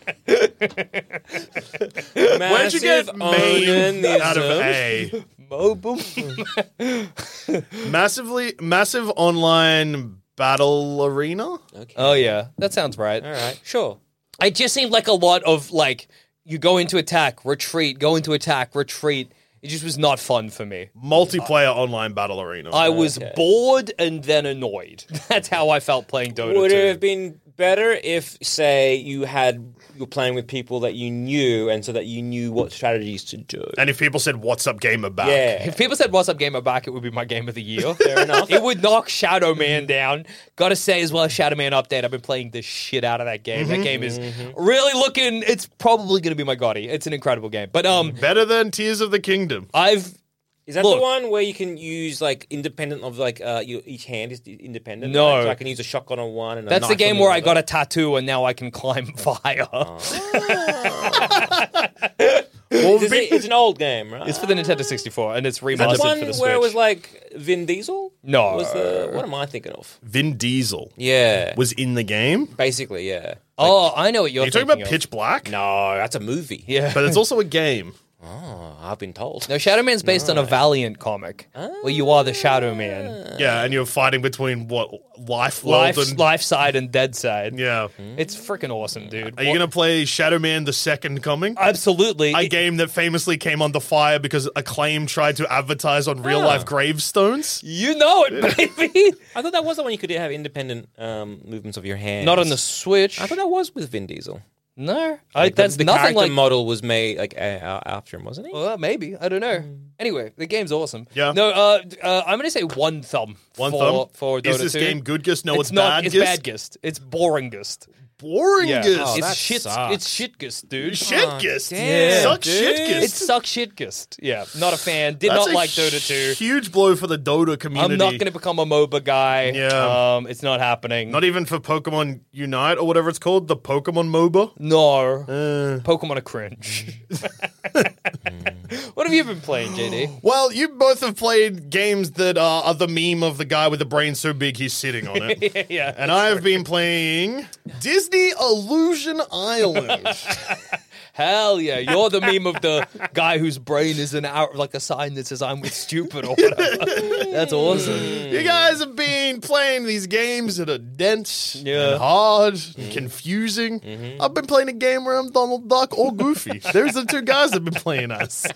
Where'd you get main out of onanism. A? Mobum. Massive online battle arena? Oh yeah, that sounds right. All right, sure. It just seemed like a lot of like you go into attack, retreat, go into attack, retreat. It just was not fun for me. Multiplayer online battle arena. I was bored and then annoyed. That's how I felt playing Dota Would 2. it have been better if, say, you were playing with people that you knew, and so that you knew what strategies to do? And if people said, "What's up, gamer?" back, Yeah. If people said "What's up, gamer?" back, it would be my game of the year. Fair enough. It would knock Shadow Man down. Gotta say as well, Shadow Man update. I've been playing the shit out of that game. That game is really looking. It's probably gonna be my Gotti. It's an incredible game. But better than Tears of the Kingdom. Is that Look. the one where you can use like independent of like each hand is independent? No. right? So I can use a shotgun on one and a That's knife the game on where I other? got a tattoo and now I can climb fire. It's an old game, right? It's for the Nintendo 64 and it's Is that remastered the one for the Switch. where it was like Vin Diesel? No. What am I thinking of? Vin Diesel Yeah, was in the game. basically, yeah. Oh, I know what you're Are you talking thinking about of. Pitch Black? No, that's a movie. Yeah. But it's also a game. Oh, I've been told. No, Shadow Man's based on a Valiant comic where you are the Shadow Man. Yeah, and you're fighting between what life world and Life side and dead side. yeah. It's freaking awesome, dude. Are you gonna play Shadow Man: The Second Coming? Absolutely. A game that famously came under fire because Acclaim tried to advertise on real life gravestones. You know it, baby. I thought that was the one you could have independent movements of your hands. Not on the Switch. I thought that was with Vin Diesel. No. Like That's the nothing character like... model was made like after him, wasn't he? Well, maybe. I don't know. Anyway, the game's awesome. Yeah. No, I'm going to say one thumb. One for, thumb. For Dota Is this 2. game good, Gust? No, it's not. bad. It's Gust? badgist. It's boringest. Boring, Yeah. Gust. Oh, it's that shit. sucks. It's shitgist, dude. Shit, Gust. damn, Suck dude. shit, Gust. It sucks shitgist. Yeah, not a fan. Did That's not a like Dota 2. Huge blow for the Dota community. I'm not going to become a MOBA guy. Yeah. It's not happening. Not even for Pokemon Unite or whatever it's called, the Pokemon MOBA. No. Pokemon are cringe. What have you been playing, JD? Well, you both have played games that are the meme of the guy with the brain so big he's sitting on it. Yeah. And I have been playing Disney Illusion Island. Hell yeah. You're the meme of the guy whose brain is like a sign that says I'm with stupid or whatever. That's awesome. You guys have been playing these games that are dense Yeah. and hard and confusing. I've been playing a game where I'm Donald Duck or Goofy. There's the two guys I've been playing as.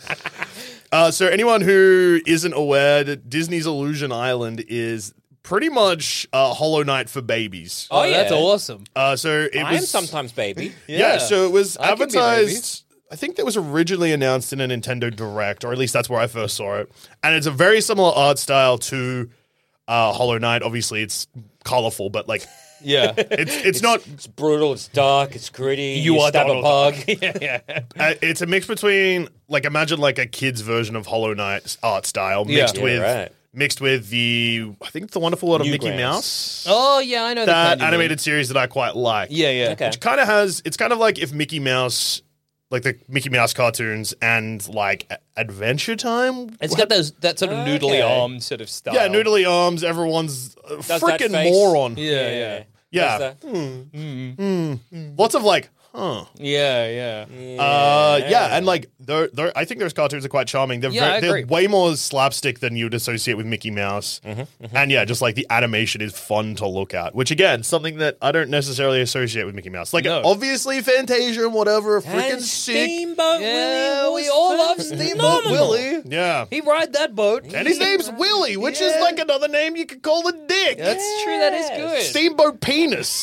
So anyone who isn't aware that Disney's Illusion Island is pretty much Hollow Knight for babies. Oh, yeah. that's awesome. So it I was am sometimes baby. Yeah, so it was I can be advertised. I think that was originally announced in a Nintendo Direct, or at least that's where I first saw it. And it's a very similar art style to Hollow Knight. Obviously, it's colorful, but like Yeah. it's not. It's brutal. It's dark. It's gritty. You are stab a Donald bug. yeah. It's a mix between like imagine like a kid's version of Hollow Knight's art style mixed Yeah, with right. mixed with the I think the Wonderful World of Mickey Newgrounds. Mouse. Oh, yeah, I know That kind you mean. animated series that I quite like. Yeah, yeah. Okay. Which kind of has, it's kind of like if Mickey Mouse, like the Mickey Mouse cartoons and like Adventure Time. It's got that sort of noodly Okay. arm sort of style. Yeah, noodly arms, everyone's a Does that freaking face? moron. Yeah, yeah. Yeah. Does that- Lots of like, Yeah. And like, I think those cartoons are quite charming. They're, I they're agree. way more slapstick than you'd associate with Mickey Mouse. And yeah, just like the animation is fun to look at, which again, something that I don't necessarily associate with Mickey Mouse. Like, obviously, Fantasia and whatever are freaking And sick. Steamboat Yeah, Willie we was all love Steamboat phenomenal. Willie. Yeah. He ride that boat. And his name's Willie, which is like another name you could call the dick. That's true. That is good. Steamboat Penis.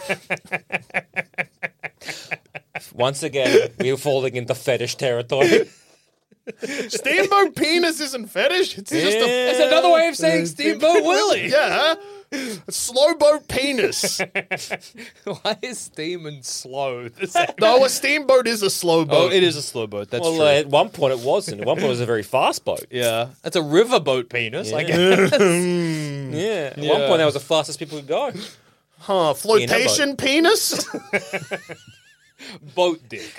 Once again, we're falling into fetish territory. Steamboat Penis isn't fetish. It's just a It's another way of saying Steamboat Willie. yeah. Slow boat penis. Why is steam and slow the same? No, a steamboat is a slow Oh, boat. it is a slow boat. That's Well, true. at one point it wasn't. At one point it was a very fast boat. Yeah, that's a riverboat penis. I guess. Yeah. At one point that was the fastest people could go. Huh, flotation penis? Boat dick.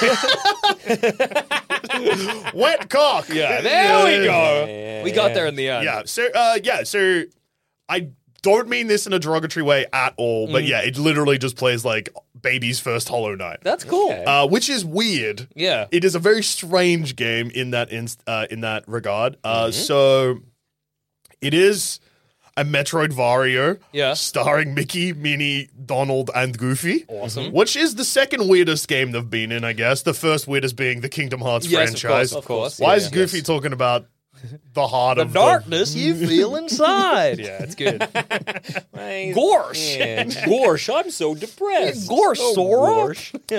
Wet cock. Yeah, there we go. We got there in the end. Yeah. So I don't mean this in a derogatory way at all, but yeah, it literally just plays like baby's first Hollow Knight. That's cool. Which is weird. Yeah. It is a very strange game in that regard. So it is a Metroidvario starring Mickey, Minnie, Donald, and Goofy. Awesome. Which is the second weirdest game they've been in, I guess. The first weirdest being the Kingdom Hearts franchise. Of course. Why is Goofy talking about the heart of darkness you feel inside? Yeah, it's good. Gorsh. Yeah. Gorsh, I'm so depressed. Gorsh, Sora.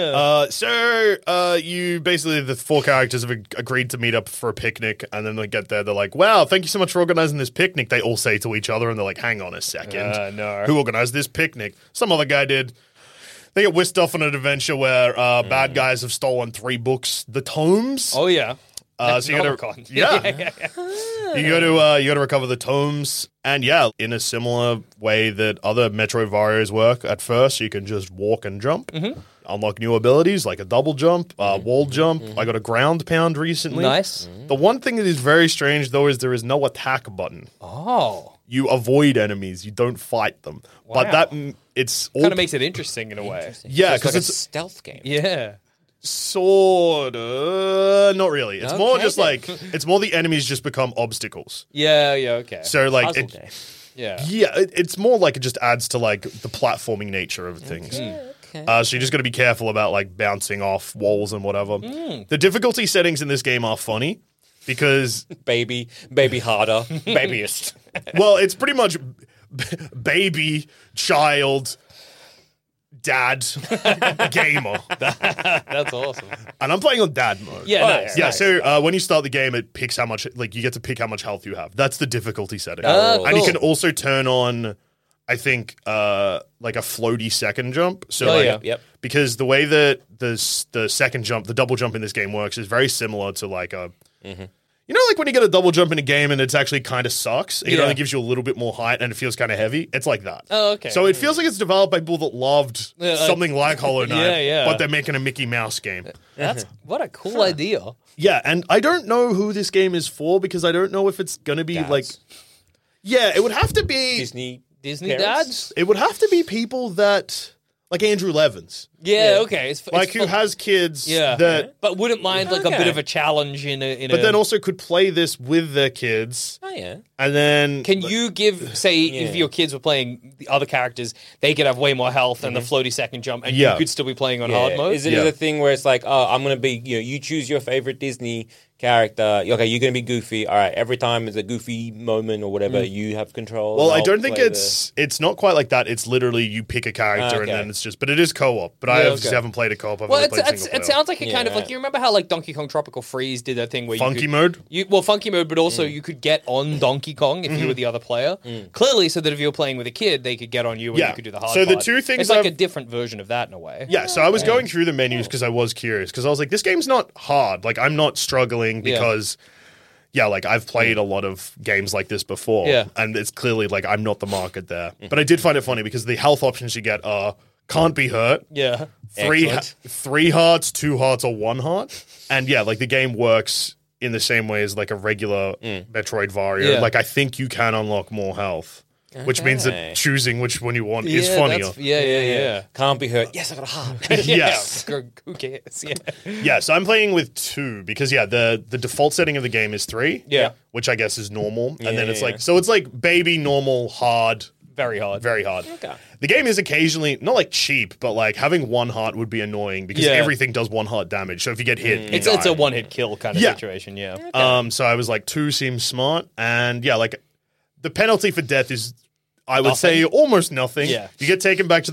So you basically, the four characters have agreed to meet up for a picnic, and then they get there, they're like, wow, thank you so much for organizing this picnic, they all say to each other, and they're like, hang on a second. No. Who organized this picnic? Some other guy did. They get whisked off on an adventure where bad guys have stolen 3 books, the tomes. Oh, yeah. So you gotta, you got to recover the tomes, and in a similar way that other Metroidvarios work. At first, you can just walk and jump, unlock new abilities like a double jump, wall jump. I got a ground pound recently. Nice. The one thing that is very strange though is there is no attack button. Oh. You avoid enemies, you don't fight them. But that it's all Kind of makes it interesting in a way. yeah, It's because like a it's stealth game. Yeah. sorta not really. It's more Okay, just then. like it's more the enemies just become obstacles. Yeah, okay. So like Puzzle it, game. Yeah. it's more like it just adds to like the platforming nature of things. So you just got to be careful about like bouncing off walls and whatever. The difficulty settings in this game are funny because Baby harder, babyist. well, it's pretty much baby, child, dad, gamer, That's awesome. and I'm playing on dad mode. Yeah, nice. Yeah, nice. so when you start the game, it picks how much, like, you get to pick how much health you have. That's the difficulty setting. Oh, And you cool. can also turn on, I think, like a floaty second jump. So, Oh, like, yeah. Yep. because the way that the second jump, the double jump in this game works is very similar to, like, a. You know, like when you get a double jump in a game and it's actually kind of sucks, it Yeah. only gives you a little bit more height and it feels kind of heavy. It's like that. Oh, okay. So it feels like it's developed by people that loved something like Hollow Knight, Yeah. but they're making a Mickey Mouse game. That's what a cool idea. Yeah, and I don't know who this game is for because I don't know if it's going to be Dads. like. Yeah, it would have to be. Disney Disney parents? dads? It would have to be people that. Like Andrew Levins. Yeah, okay. It's Like who has kids yeah, that. but wouldn't mind like a Okay. bit of a challenge in a. But then also could play this with their kids. Oh yeah. And then. Can you give, say, if your kids were playing the other characters, they could have way more health and the floaty second jump, and Yeah. you could still be playing on hard mode? Is it Yeah. a thing where it's like, oh, I'm gonna be, you choose your favorite Disney character. Okay, you're gonna be Goofy. All right, every time there's a Goofy moment or whatever, you have control. Well, and I I'll don't think play it's not quite like that. It's literally you pick a character and Okay. then it's just. But it is co-op. But I Yeah, just okay. haven't played a co-op. I've Well, only played it single player. sounds like it kind of Yeah. like, you remember how like Donkey Kong Tropical Freeze did that thing where Funky you could, mode? Funky mode, but also you could get on Donkey Kong if you were the other player. Clearly, so that if you were playing with a kid, they could get on you and Yeah. you could do the hard So the part. two things It's like I've- a different version of that in a way. Yeah, so I was going through the menus because I was curious because I was like, this game's not hard. Like, I'm not struggling because, like I've played a lot of games like this before. Yeah. And it's clearly like I'm not the market there. But I did find it funny because the health options you get are can't be hurt, Yeah. three hearts, 2 hearts, or 1 heart. And like the game works in the same way as like a regular Metroidvario. Yeah. Like, I think you can unlock more health. which means that choosing which one you want is funnier. Yeah. Can't be hurt. Yes, I got a heart. Yes. Who cares? Yeah. Yeah, so I'm playing with 2 because the default setting of the game is 3. Yeah. Which I guess is normal. And then it's yeah. like, so it's like baby, normal, hard. Very hard. Very hard. Okay. The game is occasionally, not like cheap, but like having 1 heart would be annoying because everything does 1 heart damage. So if you get hit, you It's die. a one-hit kill kind of situation, yeah. So I was like, 2 seems smart. And yeah, like the penalty for death is, I would say, almost nothing. Yeah. You get taken back to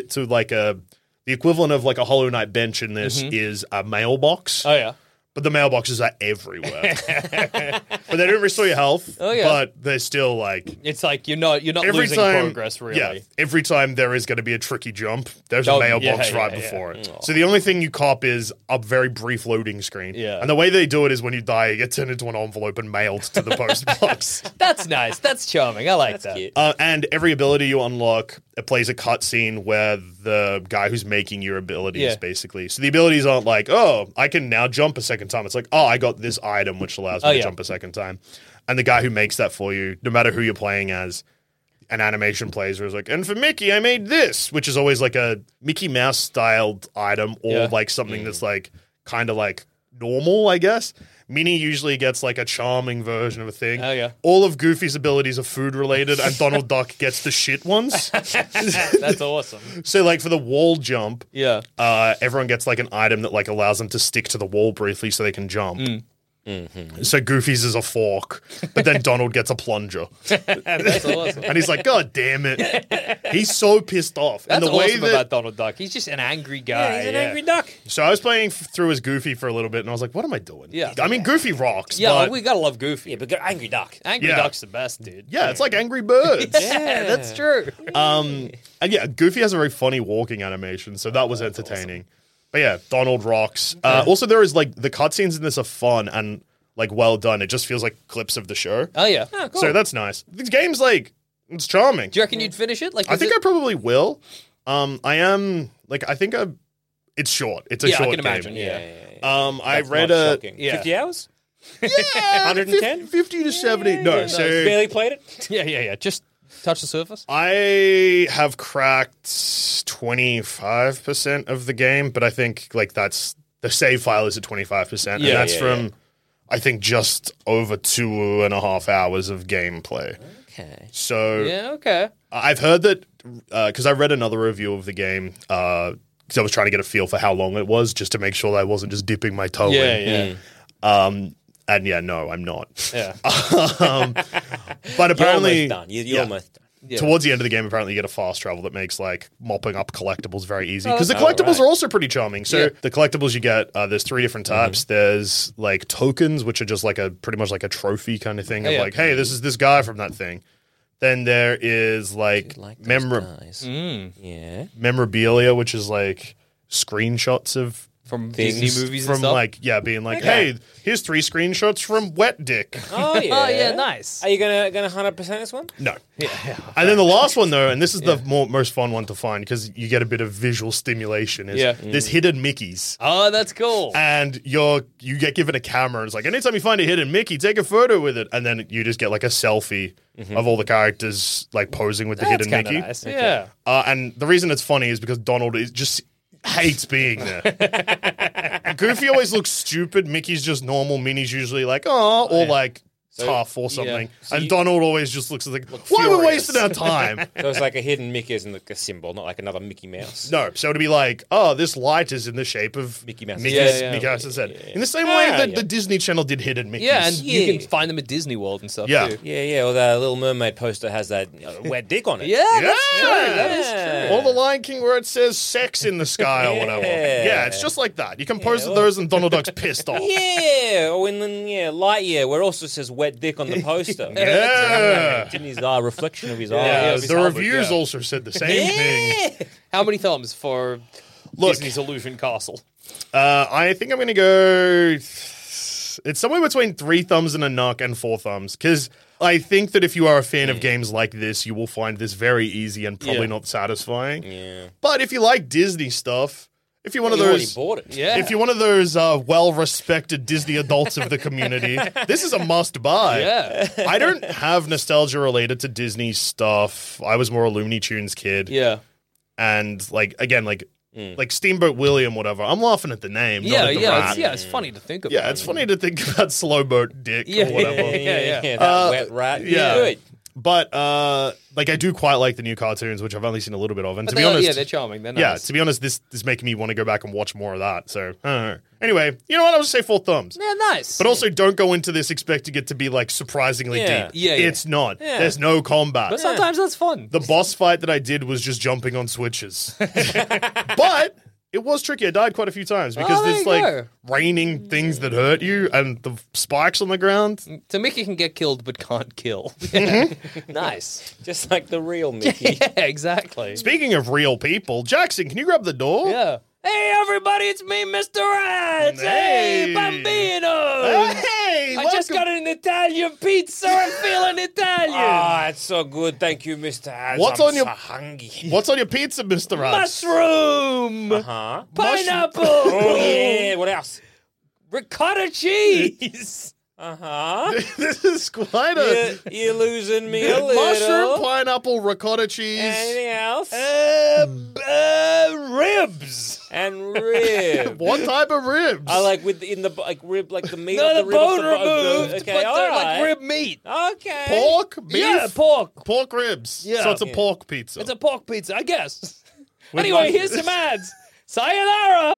the equivalent of like a Hollow Knight bench in this is a mailbox. Oh, yeah. But the mailboxes are everywhere. But they don't restore your health. Oh, yeah. But they're still like... It's like you're not losing progress, really. Yeah, every time there is going to be a tricky jump, there's a mailbox right before it. So the only thing you cop is a very brief loading screen. Yeah. And the way they do it is when you die, you get turned into an envelope and mailed to the post box. That's nice. That's charming. I like that. Cute. And every ability you unlock, it plays a cutscene where the guy who's making your abilities, basically. So the abilities aren't like, oh, I can now jump a second time. It's like, oh, I got this item which allows me to jump a second time. And the guy who makes that for you, no matter who you're playing as, an animation plays where it's like, and for Mickey, I made this, which is always like a Mickey Mouse styled item or like something that's like kind of like normal, I guess. Minnie usually gets like a charming version of a thing. Oh, yeah. All of Goofy's abilities are food related, and Donald Duck gets the shit ones. That's awesome. So, like for the wall jump, Yeah. everyone gets like an item that like allows them to stick to the wall briefly so they can jump. So Goofy's is a fork, but then Donald gets a plunger. That's awesome. And he's like, God damn it. He's so pissed off. That's and the way awesome about Donald Duck. He's just an angry guy. He's an angry duck. So I was playing through as Goofy for a little bit, and I was like, what am I doing? Yeah. I mean, Goofy rocks. Yeah, but we gotta love Goofy. Yeah, but angry duck. Angry Yeah. Duck's the best, dude. yeah, it's like Angry Birds. Yeah, that's true. And yeah, Goofy has a very funny walking animation, so that was entertaining. But yeah, Donald rocks. Also, there is like the cutscenes in this are fun and like well done. It just feels like clips of the show. Oh, yeah. So that's nice. This game's like, it's charming. Do you reckon you'd finish it? Like, I think I probably will. I am like, I think it's short. It's a short I can game. imagine. Yeah. I That's read not a shocking. Yeah. 50 hours? yeah, 110? 50 to 70. No, so Barely played it? Yeah. Just touch the surface. I have cracked 25% of the game, but I think like that's the save file is at 25%, and that's from I think just over 2.5 hours of gameplay. Okay. So Yeah, okay. I've heard that because I read another review of the game because I was trying to get a feel for how long it was, just to make sure that I wasn't just dipping my toe in. And yeah, no, I'm not. Yeah. But apparently, You're almost done. You're almost done. towards the end of the game, apparently you get a fast travel that makes like mopping up collectibles very easy. Because the collectibles are also pretty charming. So the collectibles you get, there's 3 different types. There's like tokens, which are just like pretty much like a trophy kind of thing of like, hey, this is this guy from that thing. Then there is like, memorabilia, which is like screenshots of From things Disney movies from and stuff? like being like, hey, here's 3 screenshots from Wet Dick. Oh, yeah. Oh, yeah, nice. Are you gonna 100% this one? No. And then the last one though, and this is the most fun one to find because you get a bit of visual stimulation. Is there's hidden Mickeys. Oh, that's cool. And you get given a camera and it's like, anytime you find a hidden Mickey, take a photo with it. And then you just get like a selfie of all the characters like posing with the That's hidden kinda Mickey. nice. Yeah. And the reason it's funny is because Donald is just hates being there. Goofy always looks stupid. Mickey's just normal. Minnie's usually like, oh, or like tough or something. And Donald always just looks like, why are we wasting our time? So it's like a hidden Mickey isn't like a symbol, not like another Mickey Mouse. No, so to be like, oh, this light is in the shape of Mickey Mouse. Mickey Mouse's head. In the same way that the Disney Channel did hidden Mickeys. Yeah, and you can find them at Disney World and stuff, Yeah. too. Yeah, or the Little Mermaid poster has that wet dick on it. Yeah, that's true. That is true. Or the Lion King where it says sex in the sky or whatever. Yeah, it's just like that. You can pose those and Donald Duck's pissed off. Yeah, or in Lightyear where it also says wet dick on the poster. Yeah. It's in his reflection of his eye. Yeah, his the helmet, reviews yeah. also said the same thing. How many thumbs for Look. Disney's Illusion Castle? I think I'm going to go... It's somewhere between 3 thumbs and a knock and 4 thumbs. Because I think that if you are a fan of games like this, you will find this very easy and probably not satisfying. Yeah. But if you like Disney stuff, if you're one of You already those, bought it. Yeah. if you're one of those well-respected Disney adults of the community, this is a must-buy. Yeah. I don't have nostalgia related to Disney stuff. I was more a Looney Tunes kid. Yeah. And like again, like Steamboat William, whatever. I'm laughing at the name. Yeah, not at the rat. it's funny to think about. Yeah, it's funny to think about Slowboat Dick or whatever. Yeah. That wet rat. yeah. Good. But like I do quite like the new cartoons, which I've only seen a little bit of. And But to be honest, they're charming. They're nice. yeah, to be honest, this is making me want to go back and watch more of that. So I don't know. Anyway, you know what? I'll just say 4 thumbs. Yeah, nice. But also, don't go into this expecting it to be like surprisingly Yeah. deep. Yeah. It's not. There's no combat. But sometimes that's fun. The boss fight that I did was just jumping on switches. But it was tricky. I died quite a few times because there there's you like go. raining things that hurt you and the spikes on the ground. Tamiki can get killed but can't kill. Nice. Just like the real Mickey. Yeah, exactly. Speaking of real people, Jackson, can you grab the door? Yeah. Hey, everybody, it's me, Mr. Rats. Hey. Hey, Bambino. Hey, I just got an Italian pizza. I'm feeling Italian. Ah, it's so good. Thank you, Mr. Haz. What's I'm on your- so hungry. What's on your pizza, Mr. Rats? Mushroom. Huh? Pineapple. Oh, yeah. What else? Ricotta cheese. Uh-huh. This is quite a You're losing me a little. mushroom, pineapple, ricotta cheese. Anything else? Ribs. And rib. What type of ribs? I like with in the like rib like the meat. No, of the the rib off bone the removed. Okay, but all they're right. like rib meat. Okay. pork, beef, Yeah, pork. pork ribs. Yeah. So it's a pork pizza. It's a pork pizza, I guess. With Anyway, like- here's some ads. Sayonara.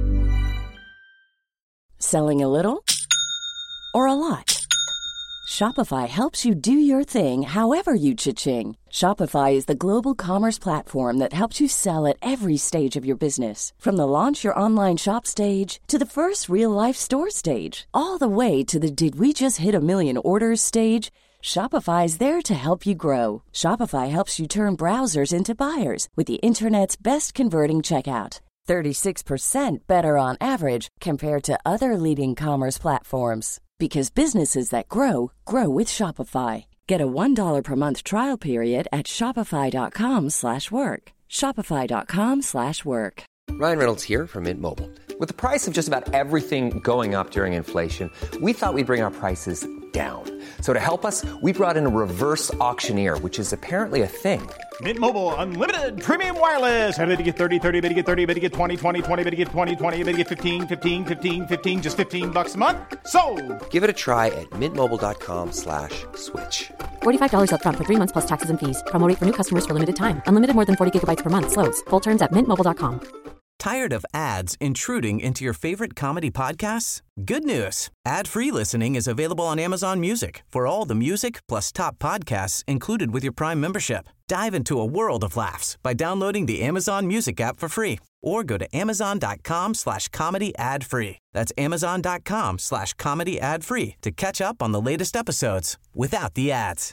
Selling a little or a lot? Shopify helps you do your thing however you cha-ching. Shopify is the global commerce platform that helps you sell at every stage of your business. From the launch your online shop stage to the first real-life store stage, all the way to the did we just hit a million orders stage. Shopify's there to help you grow. Shopify helps you turn browsers into buyers with the internet's best converting checkout. 36% better on average compared to other leading commerce platforms. Because businesses that grow, grow with Shopify. Get a $1 per month trial period at shopify.com/work. Shopify.com/work. Ryan Reynolds here from Mint Mobile. With the price of just about everything going up during inflation, we thought we'd bring our prices down. So to help us, we brought in a reverse auctioneer, which is apparently a thing. Mint Mobile Unlimited Premium Wireless. How to get 30, 30, bit to get 30, bit to get 20, 20, 20, bit to get 20, 20, bit to get 15, 15, 15, 15, just $15 a month? Sold! Give it a try at mintmobile.com/switch. $45 up front for 3 months plus taxes and fees. Promo rate for new customers for limited time. Unlimited more than 40 gigabytes per month. Slows full terms at mintmobile.com. Tired of ads intruding into your favorite comedy podcasts? Good news. Ad-free listening is available on Amazon Music for all the music plus top podcasts included with your Prime membership. Dive into a world of laughs by downloading the Amazon Music app for free or go to amazon.com/comedy ad-free. That's amazon.com/comedy ad-free to catch up on the latest episodes without the ads.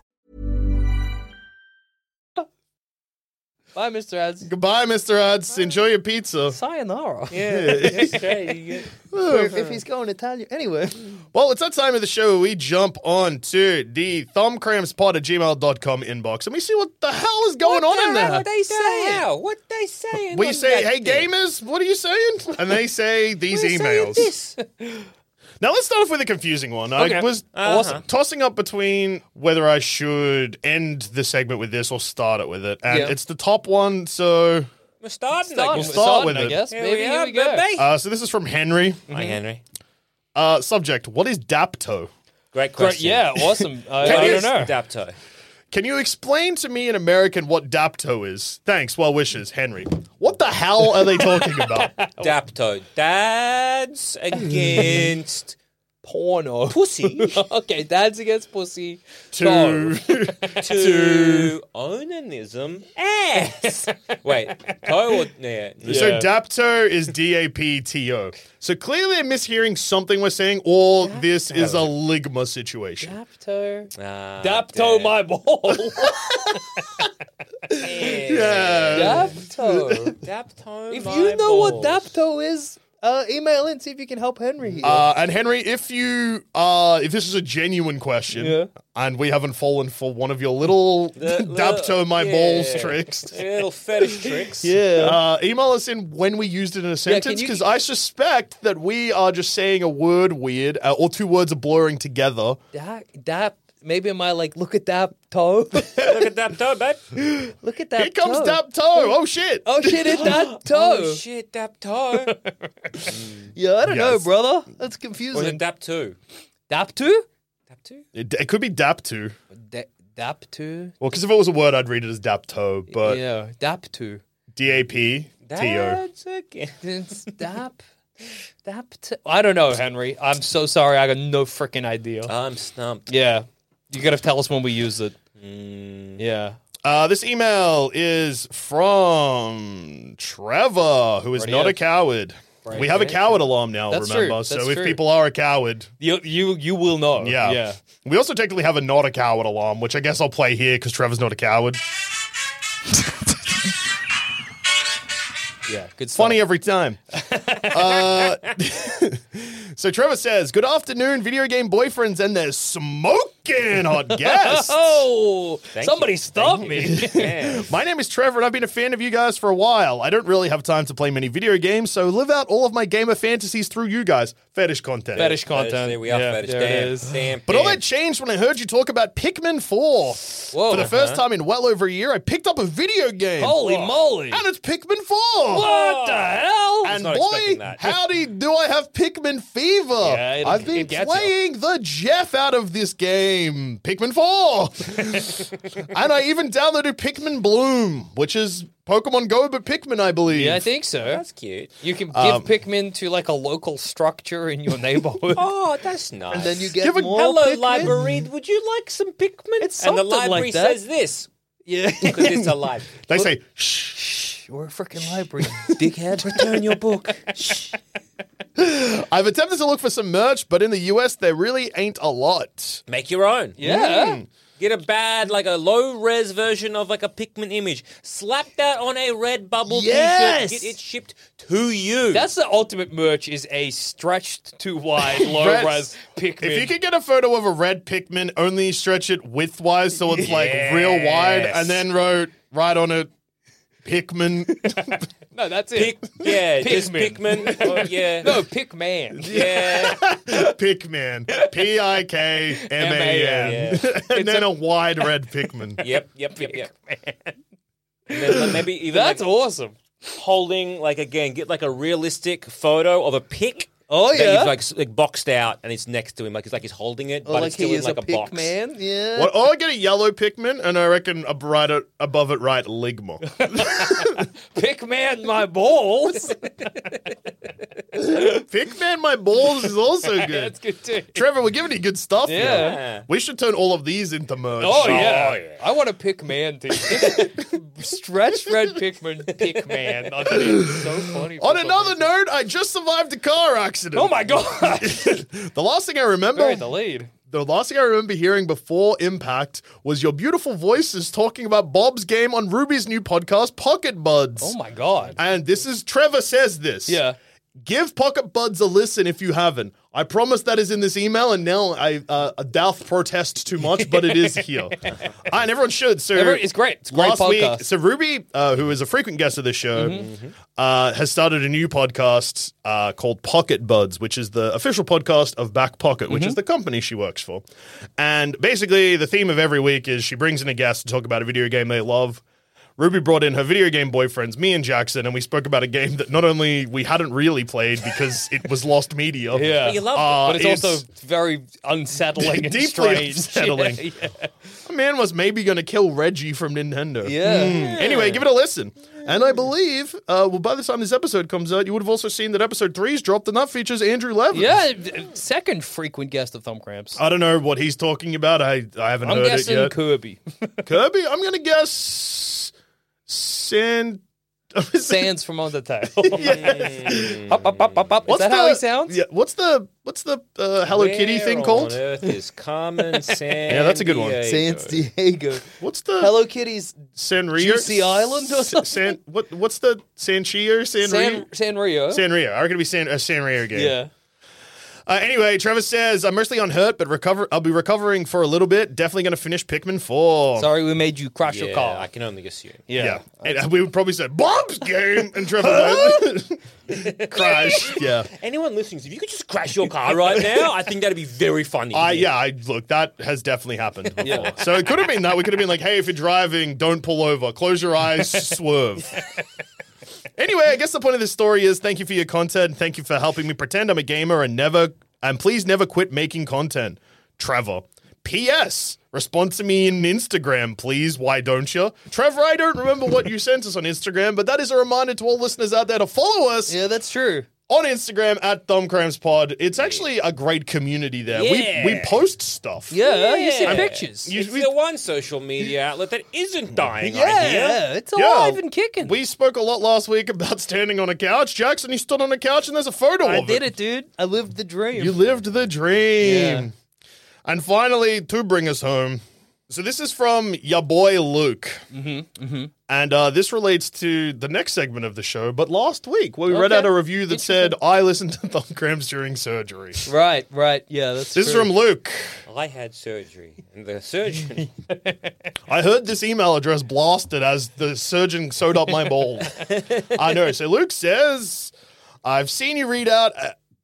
Bye, Mr. Ads. Goodbye, Mr. Ads. Enjoy your pizza. Sayonara. Okay. If he's going Italian. Anyway. Well, it's that time of the show where we jump on to the thumbcrampspod@gmail.com inbox and we see what the hell is going on in there. What they saying? What they saying? We on say, that hey, thing? gamers, what are you saying? And they say these We're saying emails. this. Now, let's start off with a confusing one. Okay. I was tossing up between whether I should end the segment with this or start it with it. And Yeah. it's the top one, so... We're starting. We'll start with I it. guess. Here Maybe we here are, we go. baby. So this is from Henry. Hi, Henry. Subject, what is Dapto? Great Great. question. Yeah, awesome. I What don't is know. Dapto? Can you explain to me in American what Dapto is? Thanks, well wishes, Henry. What the hell are they talking about? Dapto. Dads against Porno. pussy Okay, dads against pussy. To... to onanism ass. Wait, toe or yeah. So Dapto is D-A-P-T-O. So clearly they're mishearing something we're saying, or this is a ligma situation. Dapto. Ah, Dapto my ball. Yeah. Dapto. Dapto. If my you know what balls. Dapto is, email in, see if you can help Henry here. And Henry, if this is a genuine question, and we haven't fallen for one of your little dapto my balls tricks, little fetish tricks, email us in when we used it in a sentence, because I suspect that we are just saying a word weird, or two words are blurring together. Dap. Maybe am I like, look at that toe? Look at that toe, babe. Look at that Here comes toe. Dap Toe. Oh, shit. Oh, shit, it's that toe. Oh, shit, Dap toe. Yeah, I don't know, brother. That's confusing. Or is it Dap 2? Dap 2? Dap 2? It could be Dap 2. Dap 2? Well, because if it was a word, I'd read it as Dap Toe, but Yeah, Dap 2. DAPTO. That's okay. It's Dap. I don't know, Henry. I'm so sorry. I got no freaking idea. I'm stumped. Yeah. You got to tell us when we use it. Yeah. This email is from Trevor, who is not a coward. We have a coward alarm now, That's remember? true. So That's if true. people are a coward... You will know. Yeah. We also technically have a not a coward alarm, which I guess I'll play here because Trevor's not a coward. Yeah, good stuff. Funny every time. So Trevor says, good afternoon, video game boyfriends and their smoking hot guests. Oh, Thank somebody you. stop Thank me. you. Yeah. My name is Trevor and I've been a fan of you guys for a while. I don't really have time to play many video games, so live out all of my gamer fantasies through you guys. Fetish content. Fetish content. There we are, fetish. there it is. Damn. But all that changed when I heard you talk about Pikmin 4. Whoa. For the first time in well over a year, I picked up a video game. Holy moly. And it's Pikmin 4. What the hell? And not boy, expecting that. howdy do I have Pikmin fever. Yeah, I've been it gets playing the Jeff out of this game, Pikmin 4. And I even downloaded Pikmin Bloom, which is Pokemon Go, but Pikmin, I believe. Yeah, I think so. That's cute. You can give Pikmin to like a local structure in your neighborhood. Oh, that's nice. And then you get Give a- more Hello, Pikmin. library. Would you like some Pikmin? It's and the something like library that. says this. Yeah. Because it's a library. They say, shh. You're a freaking library, dickhead. Return your book. I've attempted to look for some merch, but in the US, there really ain't a lot. Make your own. Yeah. Get a bad, like a low-res version of like a Pikmin image. Slap that on a red bubble Yes! t-shirt. Get it shipped to you. That's the ultimate merch is a stretched too wide, low-res Pikmin. If you could get a photo of a red Pikmin, only stretch it widthwise so it's like real wide, and then write on it, Pikmin. No, that's it. just Pikmin. Oh, yeah. No, Pikman. Yeah. Pikmin. Pikman. And then a wide red Pikmin. Yep. And then maybe even That's awesome. holding, like, again, get like a realistic photo of a pick. Oh, that yeah. you've like boxed out and it's next to him, like it's like he's holding it, but like it's still he in is like a box. Pikman. Yeah. What? Oh, I get a yellow Pikmin, and I reckon above it, right, Ligma. Pikman my balls. Pikman, my balls is also good. That's good too. Trevor, we're giving you good stuff Yeah. here. Yeah. We should turn all of these into merch. Oh yeah. I want a Pikman too. Stretch red Pikman. Underneath. So funny. On another note, I just survived a car accident. Oh my god. The last thing I remember... Bury the lead. The last thing I remember hearing before Impact was your beautiful voices talking about Bob's game on Ruby's new podcast, Pocket Buds. Oh my god. And this is Trevor says this. Yeah. Give Pocket Buds a listen if you haven't. I promise that is in this email, and now I doubt protest too much, but it is here. And everyone should. So It's great. It's a great last podcast. week, so Ruby, who is a frequent guest of this show, has started a new podcast called Pocket Buds, which is the official podcast of Back Pocket, which is the company she works for. And basically, the theme of every week is she brings in a guest to talk about a video game they love. Ruby brought in her video game boyfriends, me and Jackson, and we spoke about a game that not only we hadn't really played because it was lost media. Yeah. You love but it's also very unsettling and deeply strange. unsettling. Yeah. A man was maybe going to kill Reggie from Nintendo. Yeah. Anyway, give it a listen. And I believe, by the time this episode comes out, you would have also seen that episode 3's dropped, and that features Andrew Levin. Yeah, second frequent guest of Thumb Cramps. I don't know what he's talking about. I haven't I'm heard it guessing yet. Kirby. Kirby? I'm going to guess Sans from Undertale. Up, up, up, up, up. Is What's that how he sounds? Yeah. What's the Hello Kitty thing called? On earth is Carmen San Yeah, that's a good one. Sans Diego. What's the Hello Kitty's Sanrio? Juicy Island or something? What's the Sanchio? Sanrio? Sanrio. Sanrio. I reckon it'd be a Sanrio game. Yeah. Anyway, Trevor says, I'm mostly unhurt, but I'll be recovering for a little bit. Definitely going to finish Pikmin 4. Sorry we made you crash your car. I can only assume. Yeah. And we would probably say, Bob's game! And Trevor crashed. Yeah. Anyone listening, if you could just crash your car right now, I think that'd be very funny. Look, that has definitely happened before. So it could have been that. We could have been like, hey, if you're driving, don't pull over. Close your eyes, swerve. Anyway, I guess the point of this story is thank you for your content. Thank you for helping me pretend I'm a gamer and please never quit making content. Trevor. P.S. Respond to me in Instagram, please. Why don't you? Trevor, I don't remember what you sent us on Instagram, but that is a reminder to all listeners out there to follow us. Yeah, that's true. On Instagram at ThumbCrampsPod. It's actually a great community there. Yeah. We post stuff. Yeah, you see pictures. It's the one social media outlet that isn't dying. Yeah, it's alive and kicking. We spoke a lot last week about standing on a couch. Jackson, you stood on a couch and there's a photo of it. I did it, dude. I lived the dream. You lived the dream. Yeah. And finally, to bring us home, so this is from your boy Luke. And this relates to the next segment of the show, but last week where we read out a review that said, I listened to Thumb Cramps during surgery. Right. Yeah, that's This is from Luke. I had surgery, and the surgeon... I heard this email address blasted as the surgeon sewed up my balls. I know. So Luke says, I've seen you read out...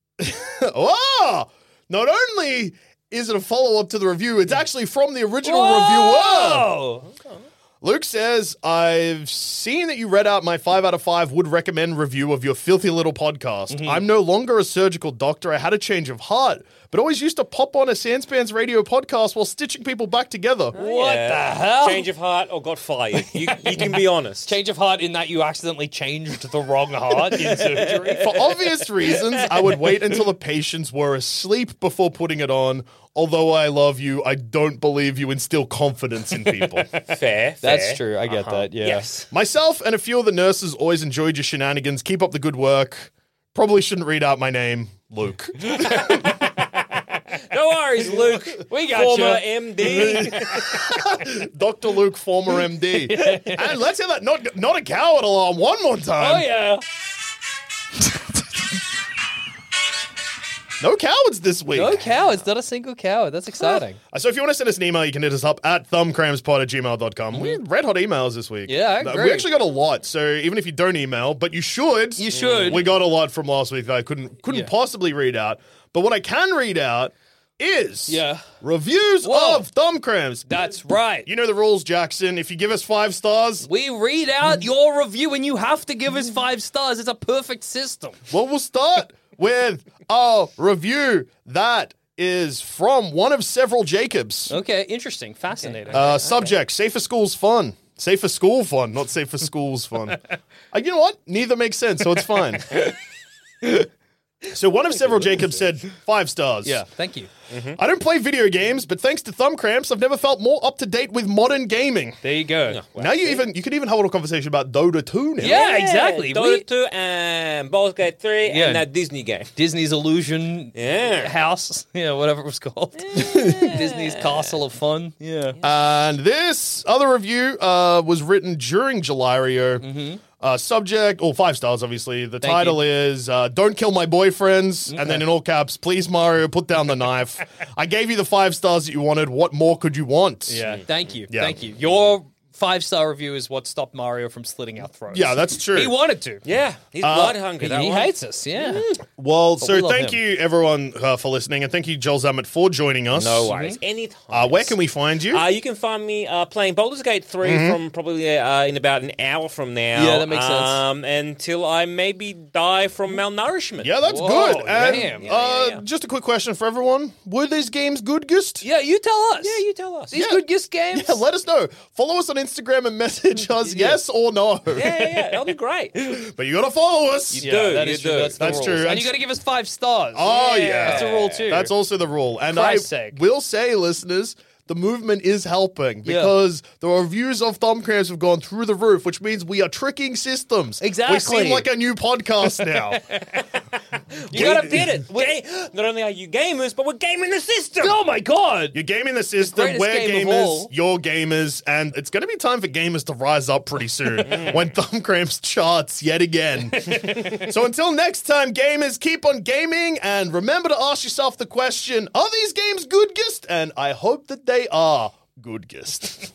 Not only is it a follow-up to the review, it's actually from the original reviewer. Luke says, I've seen that you read out my 5 out of 5 would recommend review of your filthy little podcast. I'm no longer a surgical doctor. I had a change of heart, but always used to pop on a Sanspans radio podcast while stitching people back together. What the hell? Change of heart or got fired. You can be honest. Change of heart in that you accidentally changed the wrong heart in surgery. For obvious reasons, I would wait until the patients were asleep before putting it on. Although I love you, I don't believe you instill confidence in people. Fair. That's true. I get that. Yeah. Yes. Myself and a few of the nurses always enjoyed your shenanigans. Keep up the good work. Probably shouldn't read out my name, Luke. No worries, Luke. We got Former you. MD. Dr. Luke, former MD. And let's hear that not a coward alarm one more time. Oh, yeah. No cowards this week. No cowards. Not a single coward. That's exciting. So if you want to send us an email, you can hit us up at thumbcrampspod@gmail.com. We had red hot emails this week. Yeah, I agree. We actually got a lot. So even if you don't email, but you should. You should. We got a lot from last week that I couldn't possibly read out. But what I can read out is reviews of Thumb Cramps. That's right. You know the rules, Jackson. If you give us 5 stars, we read out your review and you have to give us 5 stars. It's a perfect system. Well, we'll start with a review that is from one of several Jacobs. Okay, interesting. Fascinating. Subject, safer schools fun. Safer school fun, not safer schools fun. You know what? Neither makes sense, so it's fine. So one of several Jacobs said 5 stars. Yeah, thank you. I don't play video games, but thanks to Thumb Cramps, I've never felt more up to date with modern gaming. There you go. Oh, Now you could even have a conversation about Dota 2 now. Yeah, exactly. Dota 2 and Baldur's Gate 3 and that Disney game. Disney's Illusion House. Yeah, whatever it was called. Disney's Castle of Fun. Yeah. And this other review was written during Jalario. Subject, 5 stars, obviously. The title is Don't Kill My Boyfriends. And then in all caps, please, Mario, put down the knife. I gave you the 5 stars that you wanted. What more could you want? Yeah, thank you. Yeah. Thank you. Your 5-star review is what stopped Mario from slitting our throats. Yeah, that's true. He wanted to. Yeah, he's blood hungry. He hates us, yeah. Well, But so we love thank him. you, everyone, for listening. And thank you, Joel Zammit, for joining us. No worries. Anytime. Where can we find you? You can find me playing Baldur's Gate 3 from probably in about an hour from now. Yeah, that makes sense. Until I maybe die from malnourishment. Yeah, that's Whoa, good. And damn. just a quick question for everyone. Were these games good, Gist? Yeah, you tell us. Yeah, you tell us. These good Gist games? Yeah, let us know. Follow us on Instagram and message us yes or no. Yeah, that'll be great. But you got to follow us. You do. That is true. That's the rules. true. And you got to give us 5 stars. Oh, yeah. That's a rule, too. That's also the rule. And Christ's I sake. will say, listeners, the movement is helping because the reviews of Thumb Cramps have gone through the roof, which means we are tricking systems. Exactly. We seem like a new podcast now. You gotta fit it. Not only are you gamers, but we're gaming the system. Oh my god! You're gaming the system, we're gamers, you're gamers, and it's going to be time for gamers to rise up pretty soon when Thumb Cramps charts yet again. So until next time, gamers, keep on gaming, and remember to ask yourself the question, are these games goodgest? And I hope that they are goodgest.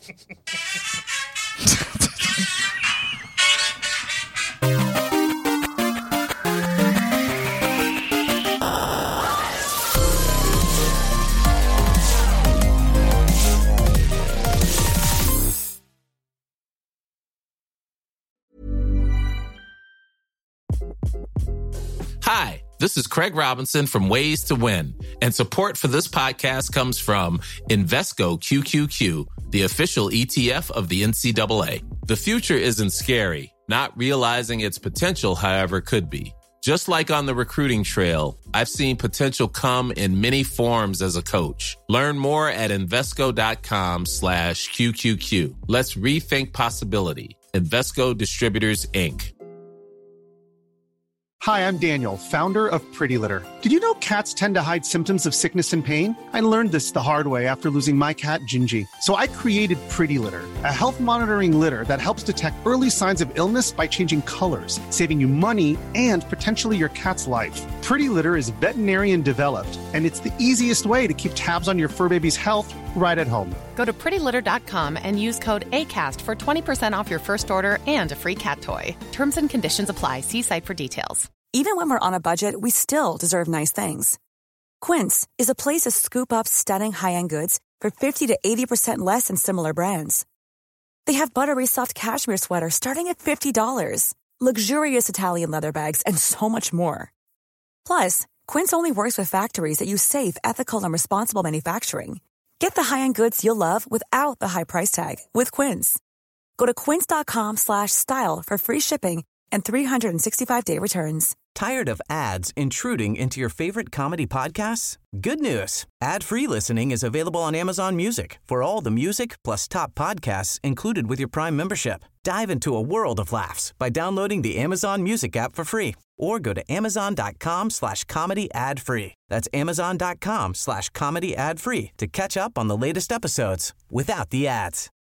Hi, this is Craig Robinson from Ways to Win, and support for this podcast comes from Invesco QQQ, the official ETF of the NCAA. The future isn't scary. Not realizing its potential, however, could be. Just like on the recruiting trail, I've seen potential come in many forms as a coach. Learn more at Invesco.com/QQQ. Let's rethink possibility. Invesco Distributors, Inc. Hi, I'm Daniel, founder of Pretty Litter. Did you know cats tend to hide symptoms of sickness and pain? I learned this the hard way after losing my cat, Gingy. So I created Pretty Litter, a health monitoring litter that helps detect early signs of illness by changing colors, saving you money and potentially your cat's life. Pretty Litter is veterinarian developed, and it's the easiest way to keep tabs on your fur baby's health right at home. Go to prettylitter.com and use code ACAST for 20% off your first order and a free cat toy. Terms and conditions apply. See site for details. Even when we're on a budget, we still deserve nice things. Quince is a place to scoop up stunning high-end goods for 50 to 80% less than similar brands. They have buttery soft cashmere sweaters starting at $50, luxurious Italian leather bags, and so much more. Plus, Quince only works with factories that use safe, ethical, and responsible manufacturing. Get the high-end goods you'll love without the high price tag with Quince. Go to quince.com/style for free shipping and 365-day returns. Tired of ads intruding into your favorite comedy podcasts? Good news. Ad-free listening is available on Amazon Music for all the music plus top podcasts included with your Prime membership. Dive into a world of laughs by downloading the Amazon Music app for free or go to amazon.com/comedy ad-free. That's amazon.com/comedy ad-free to catch up on the latest episodes without the ads.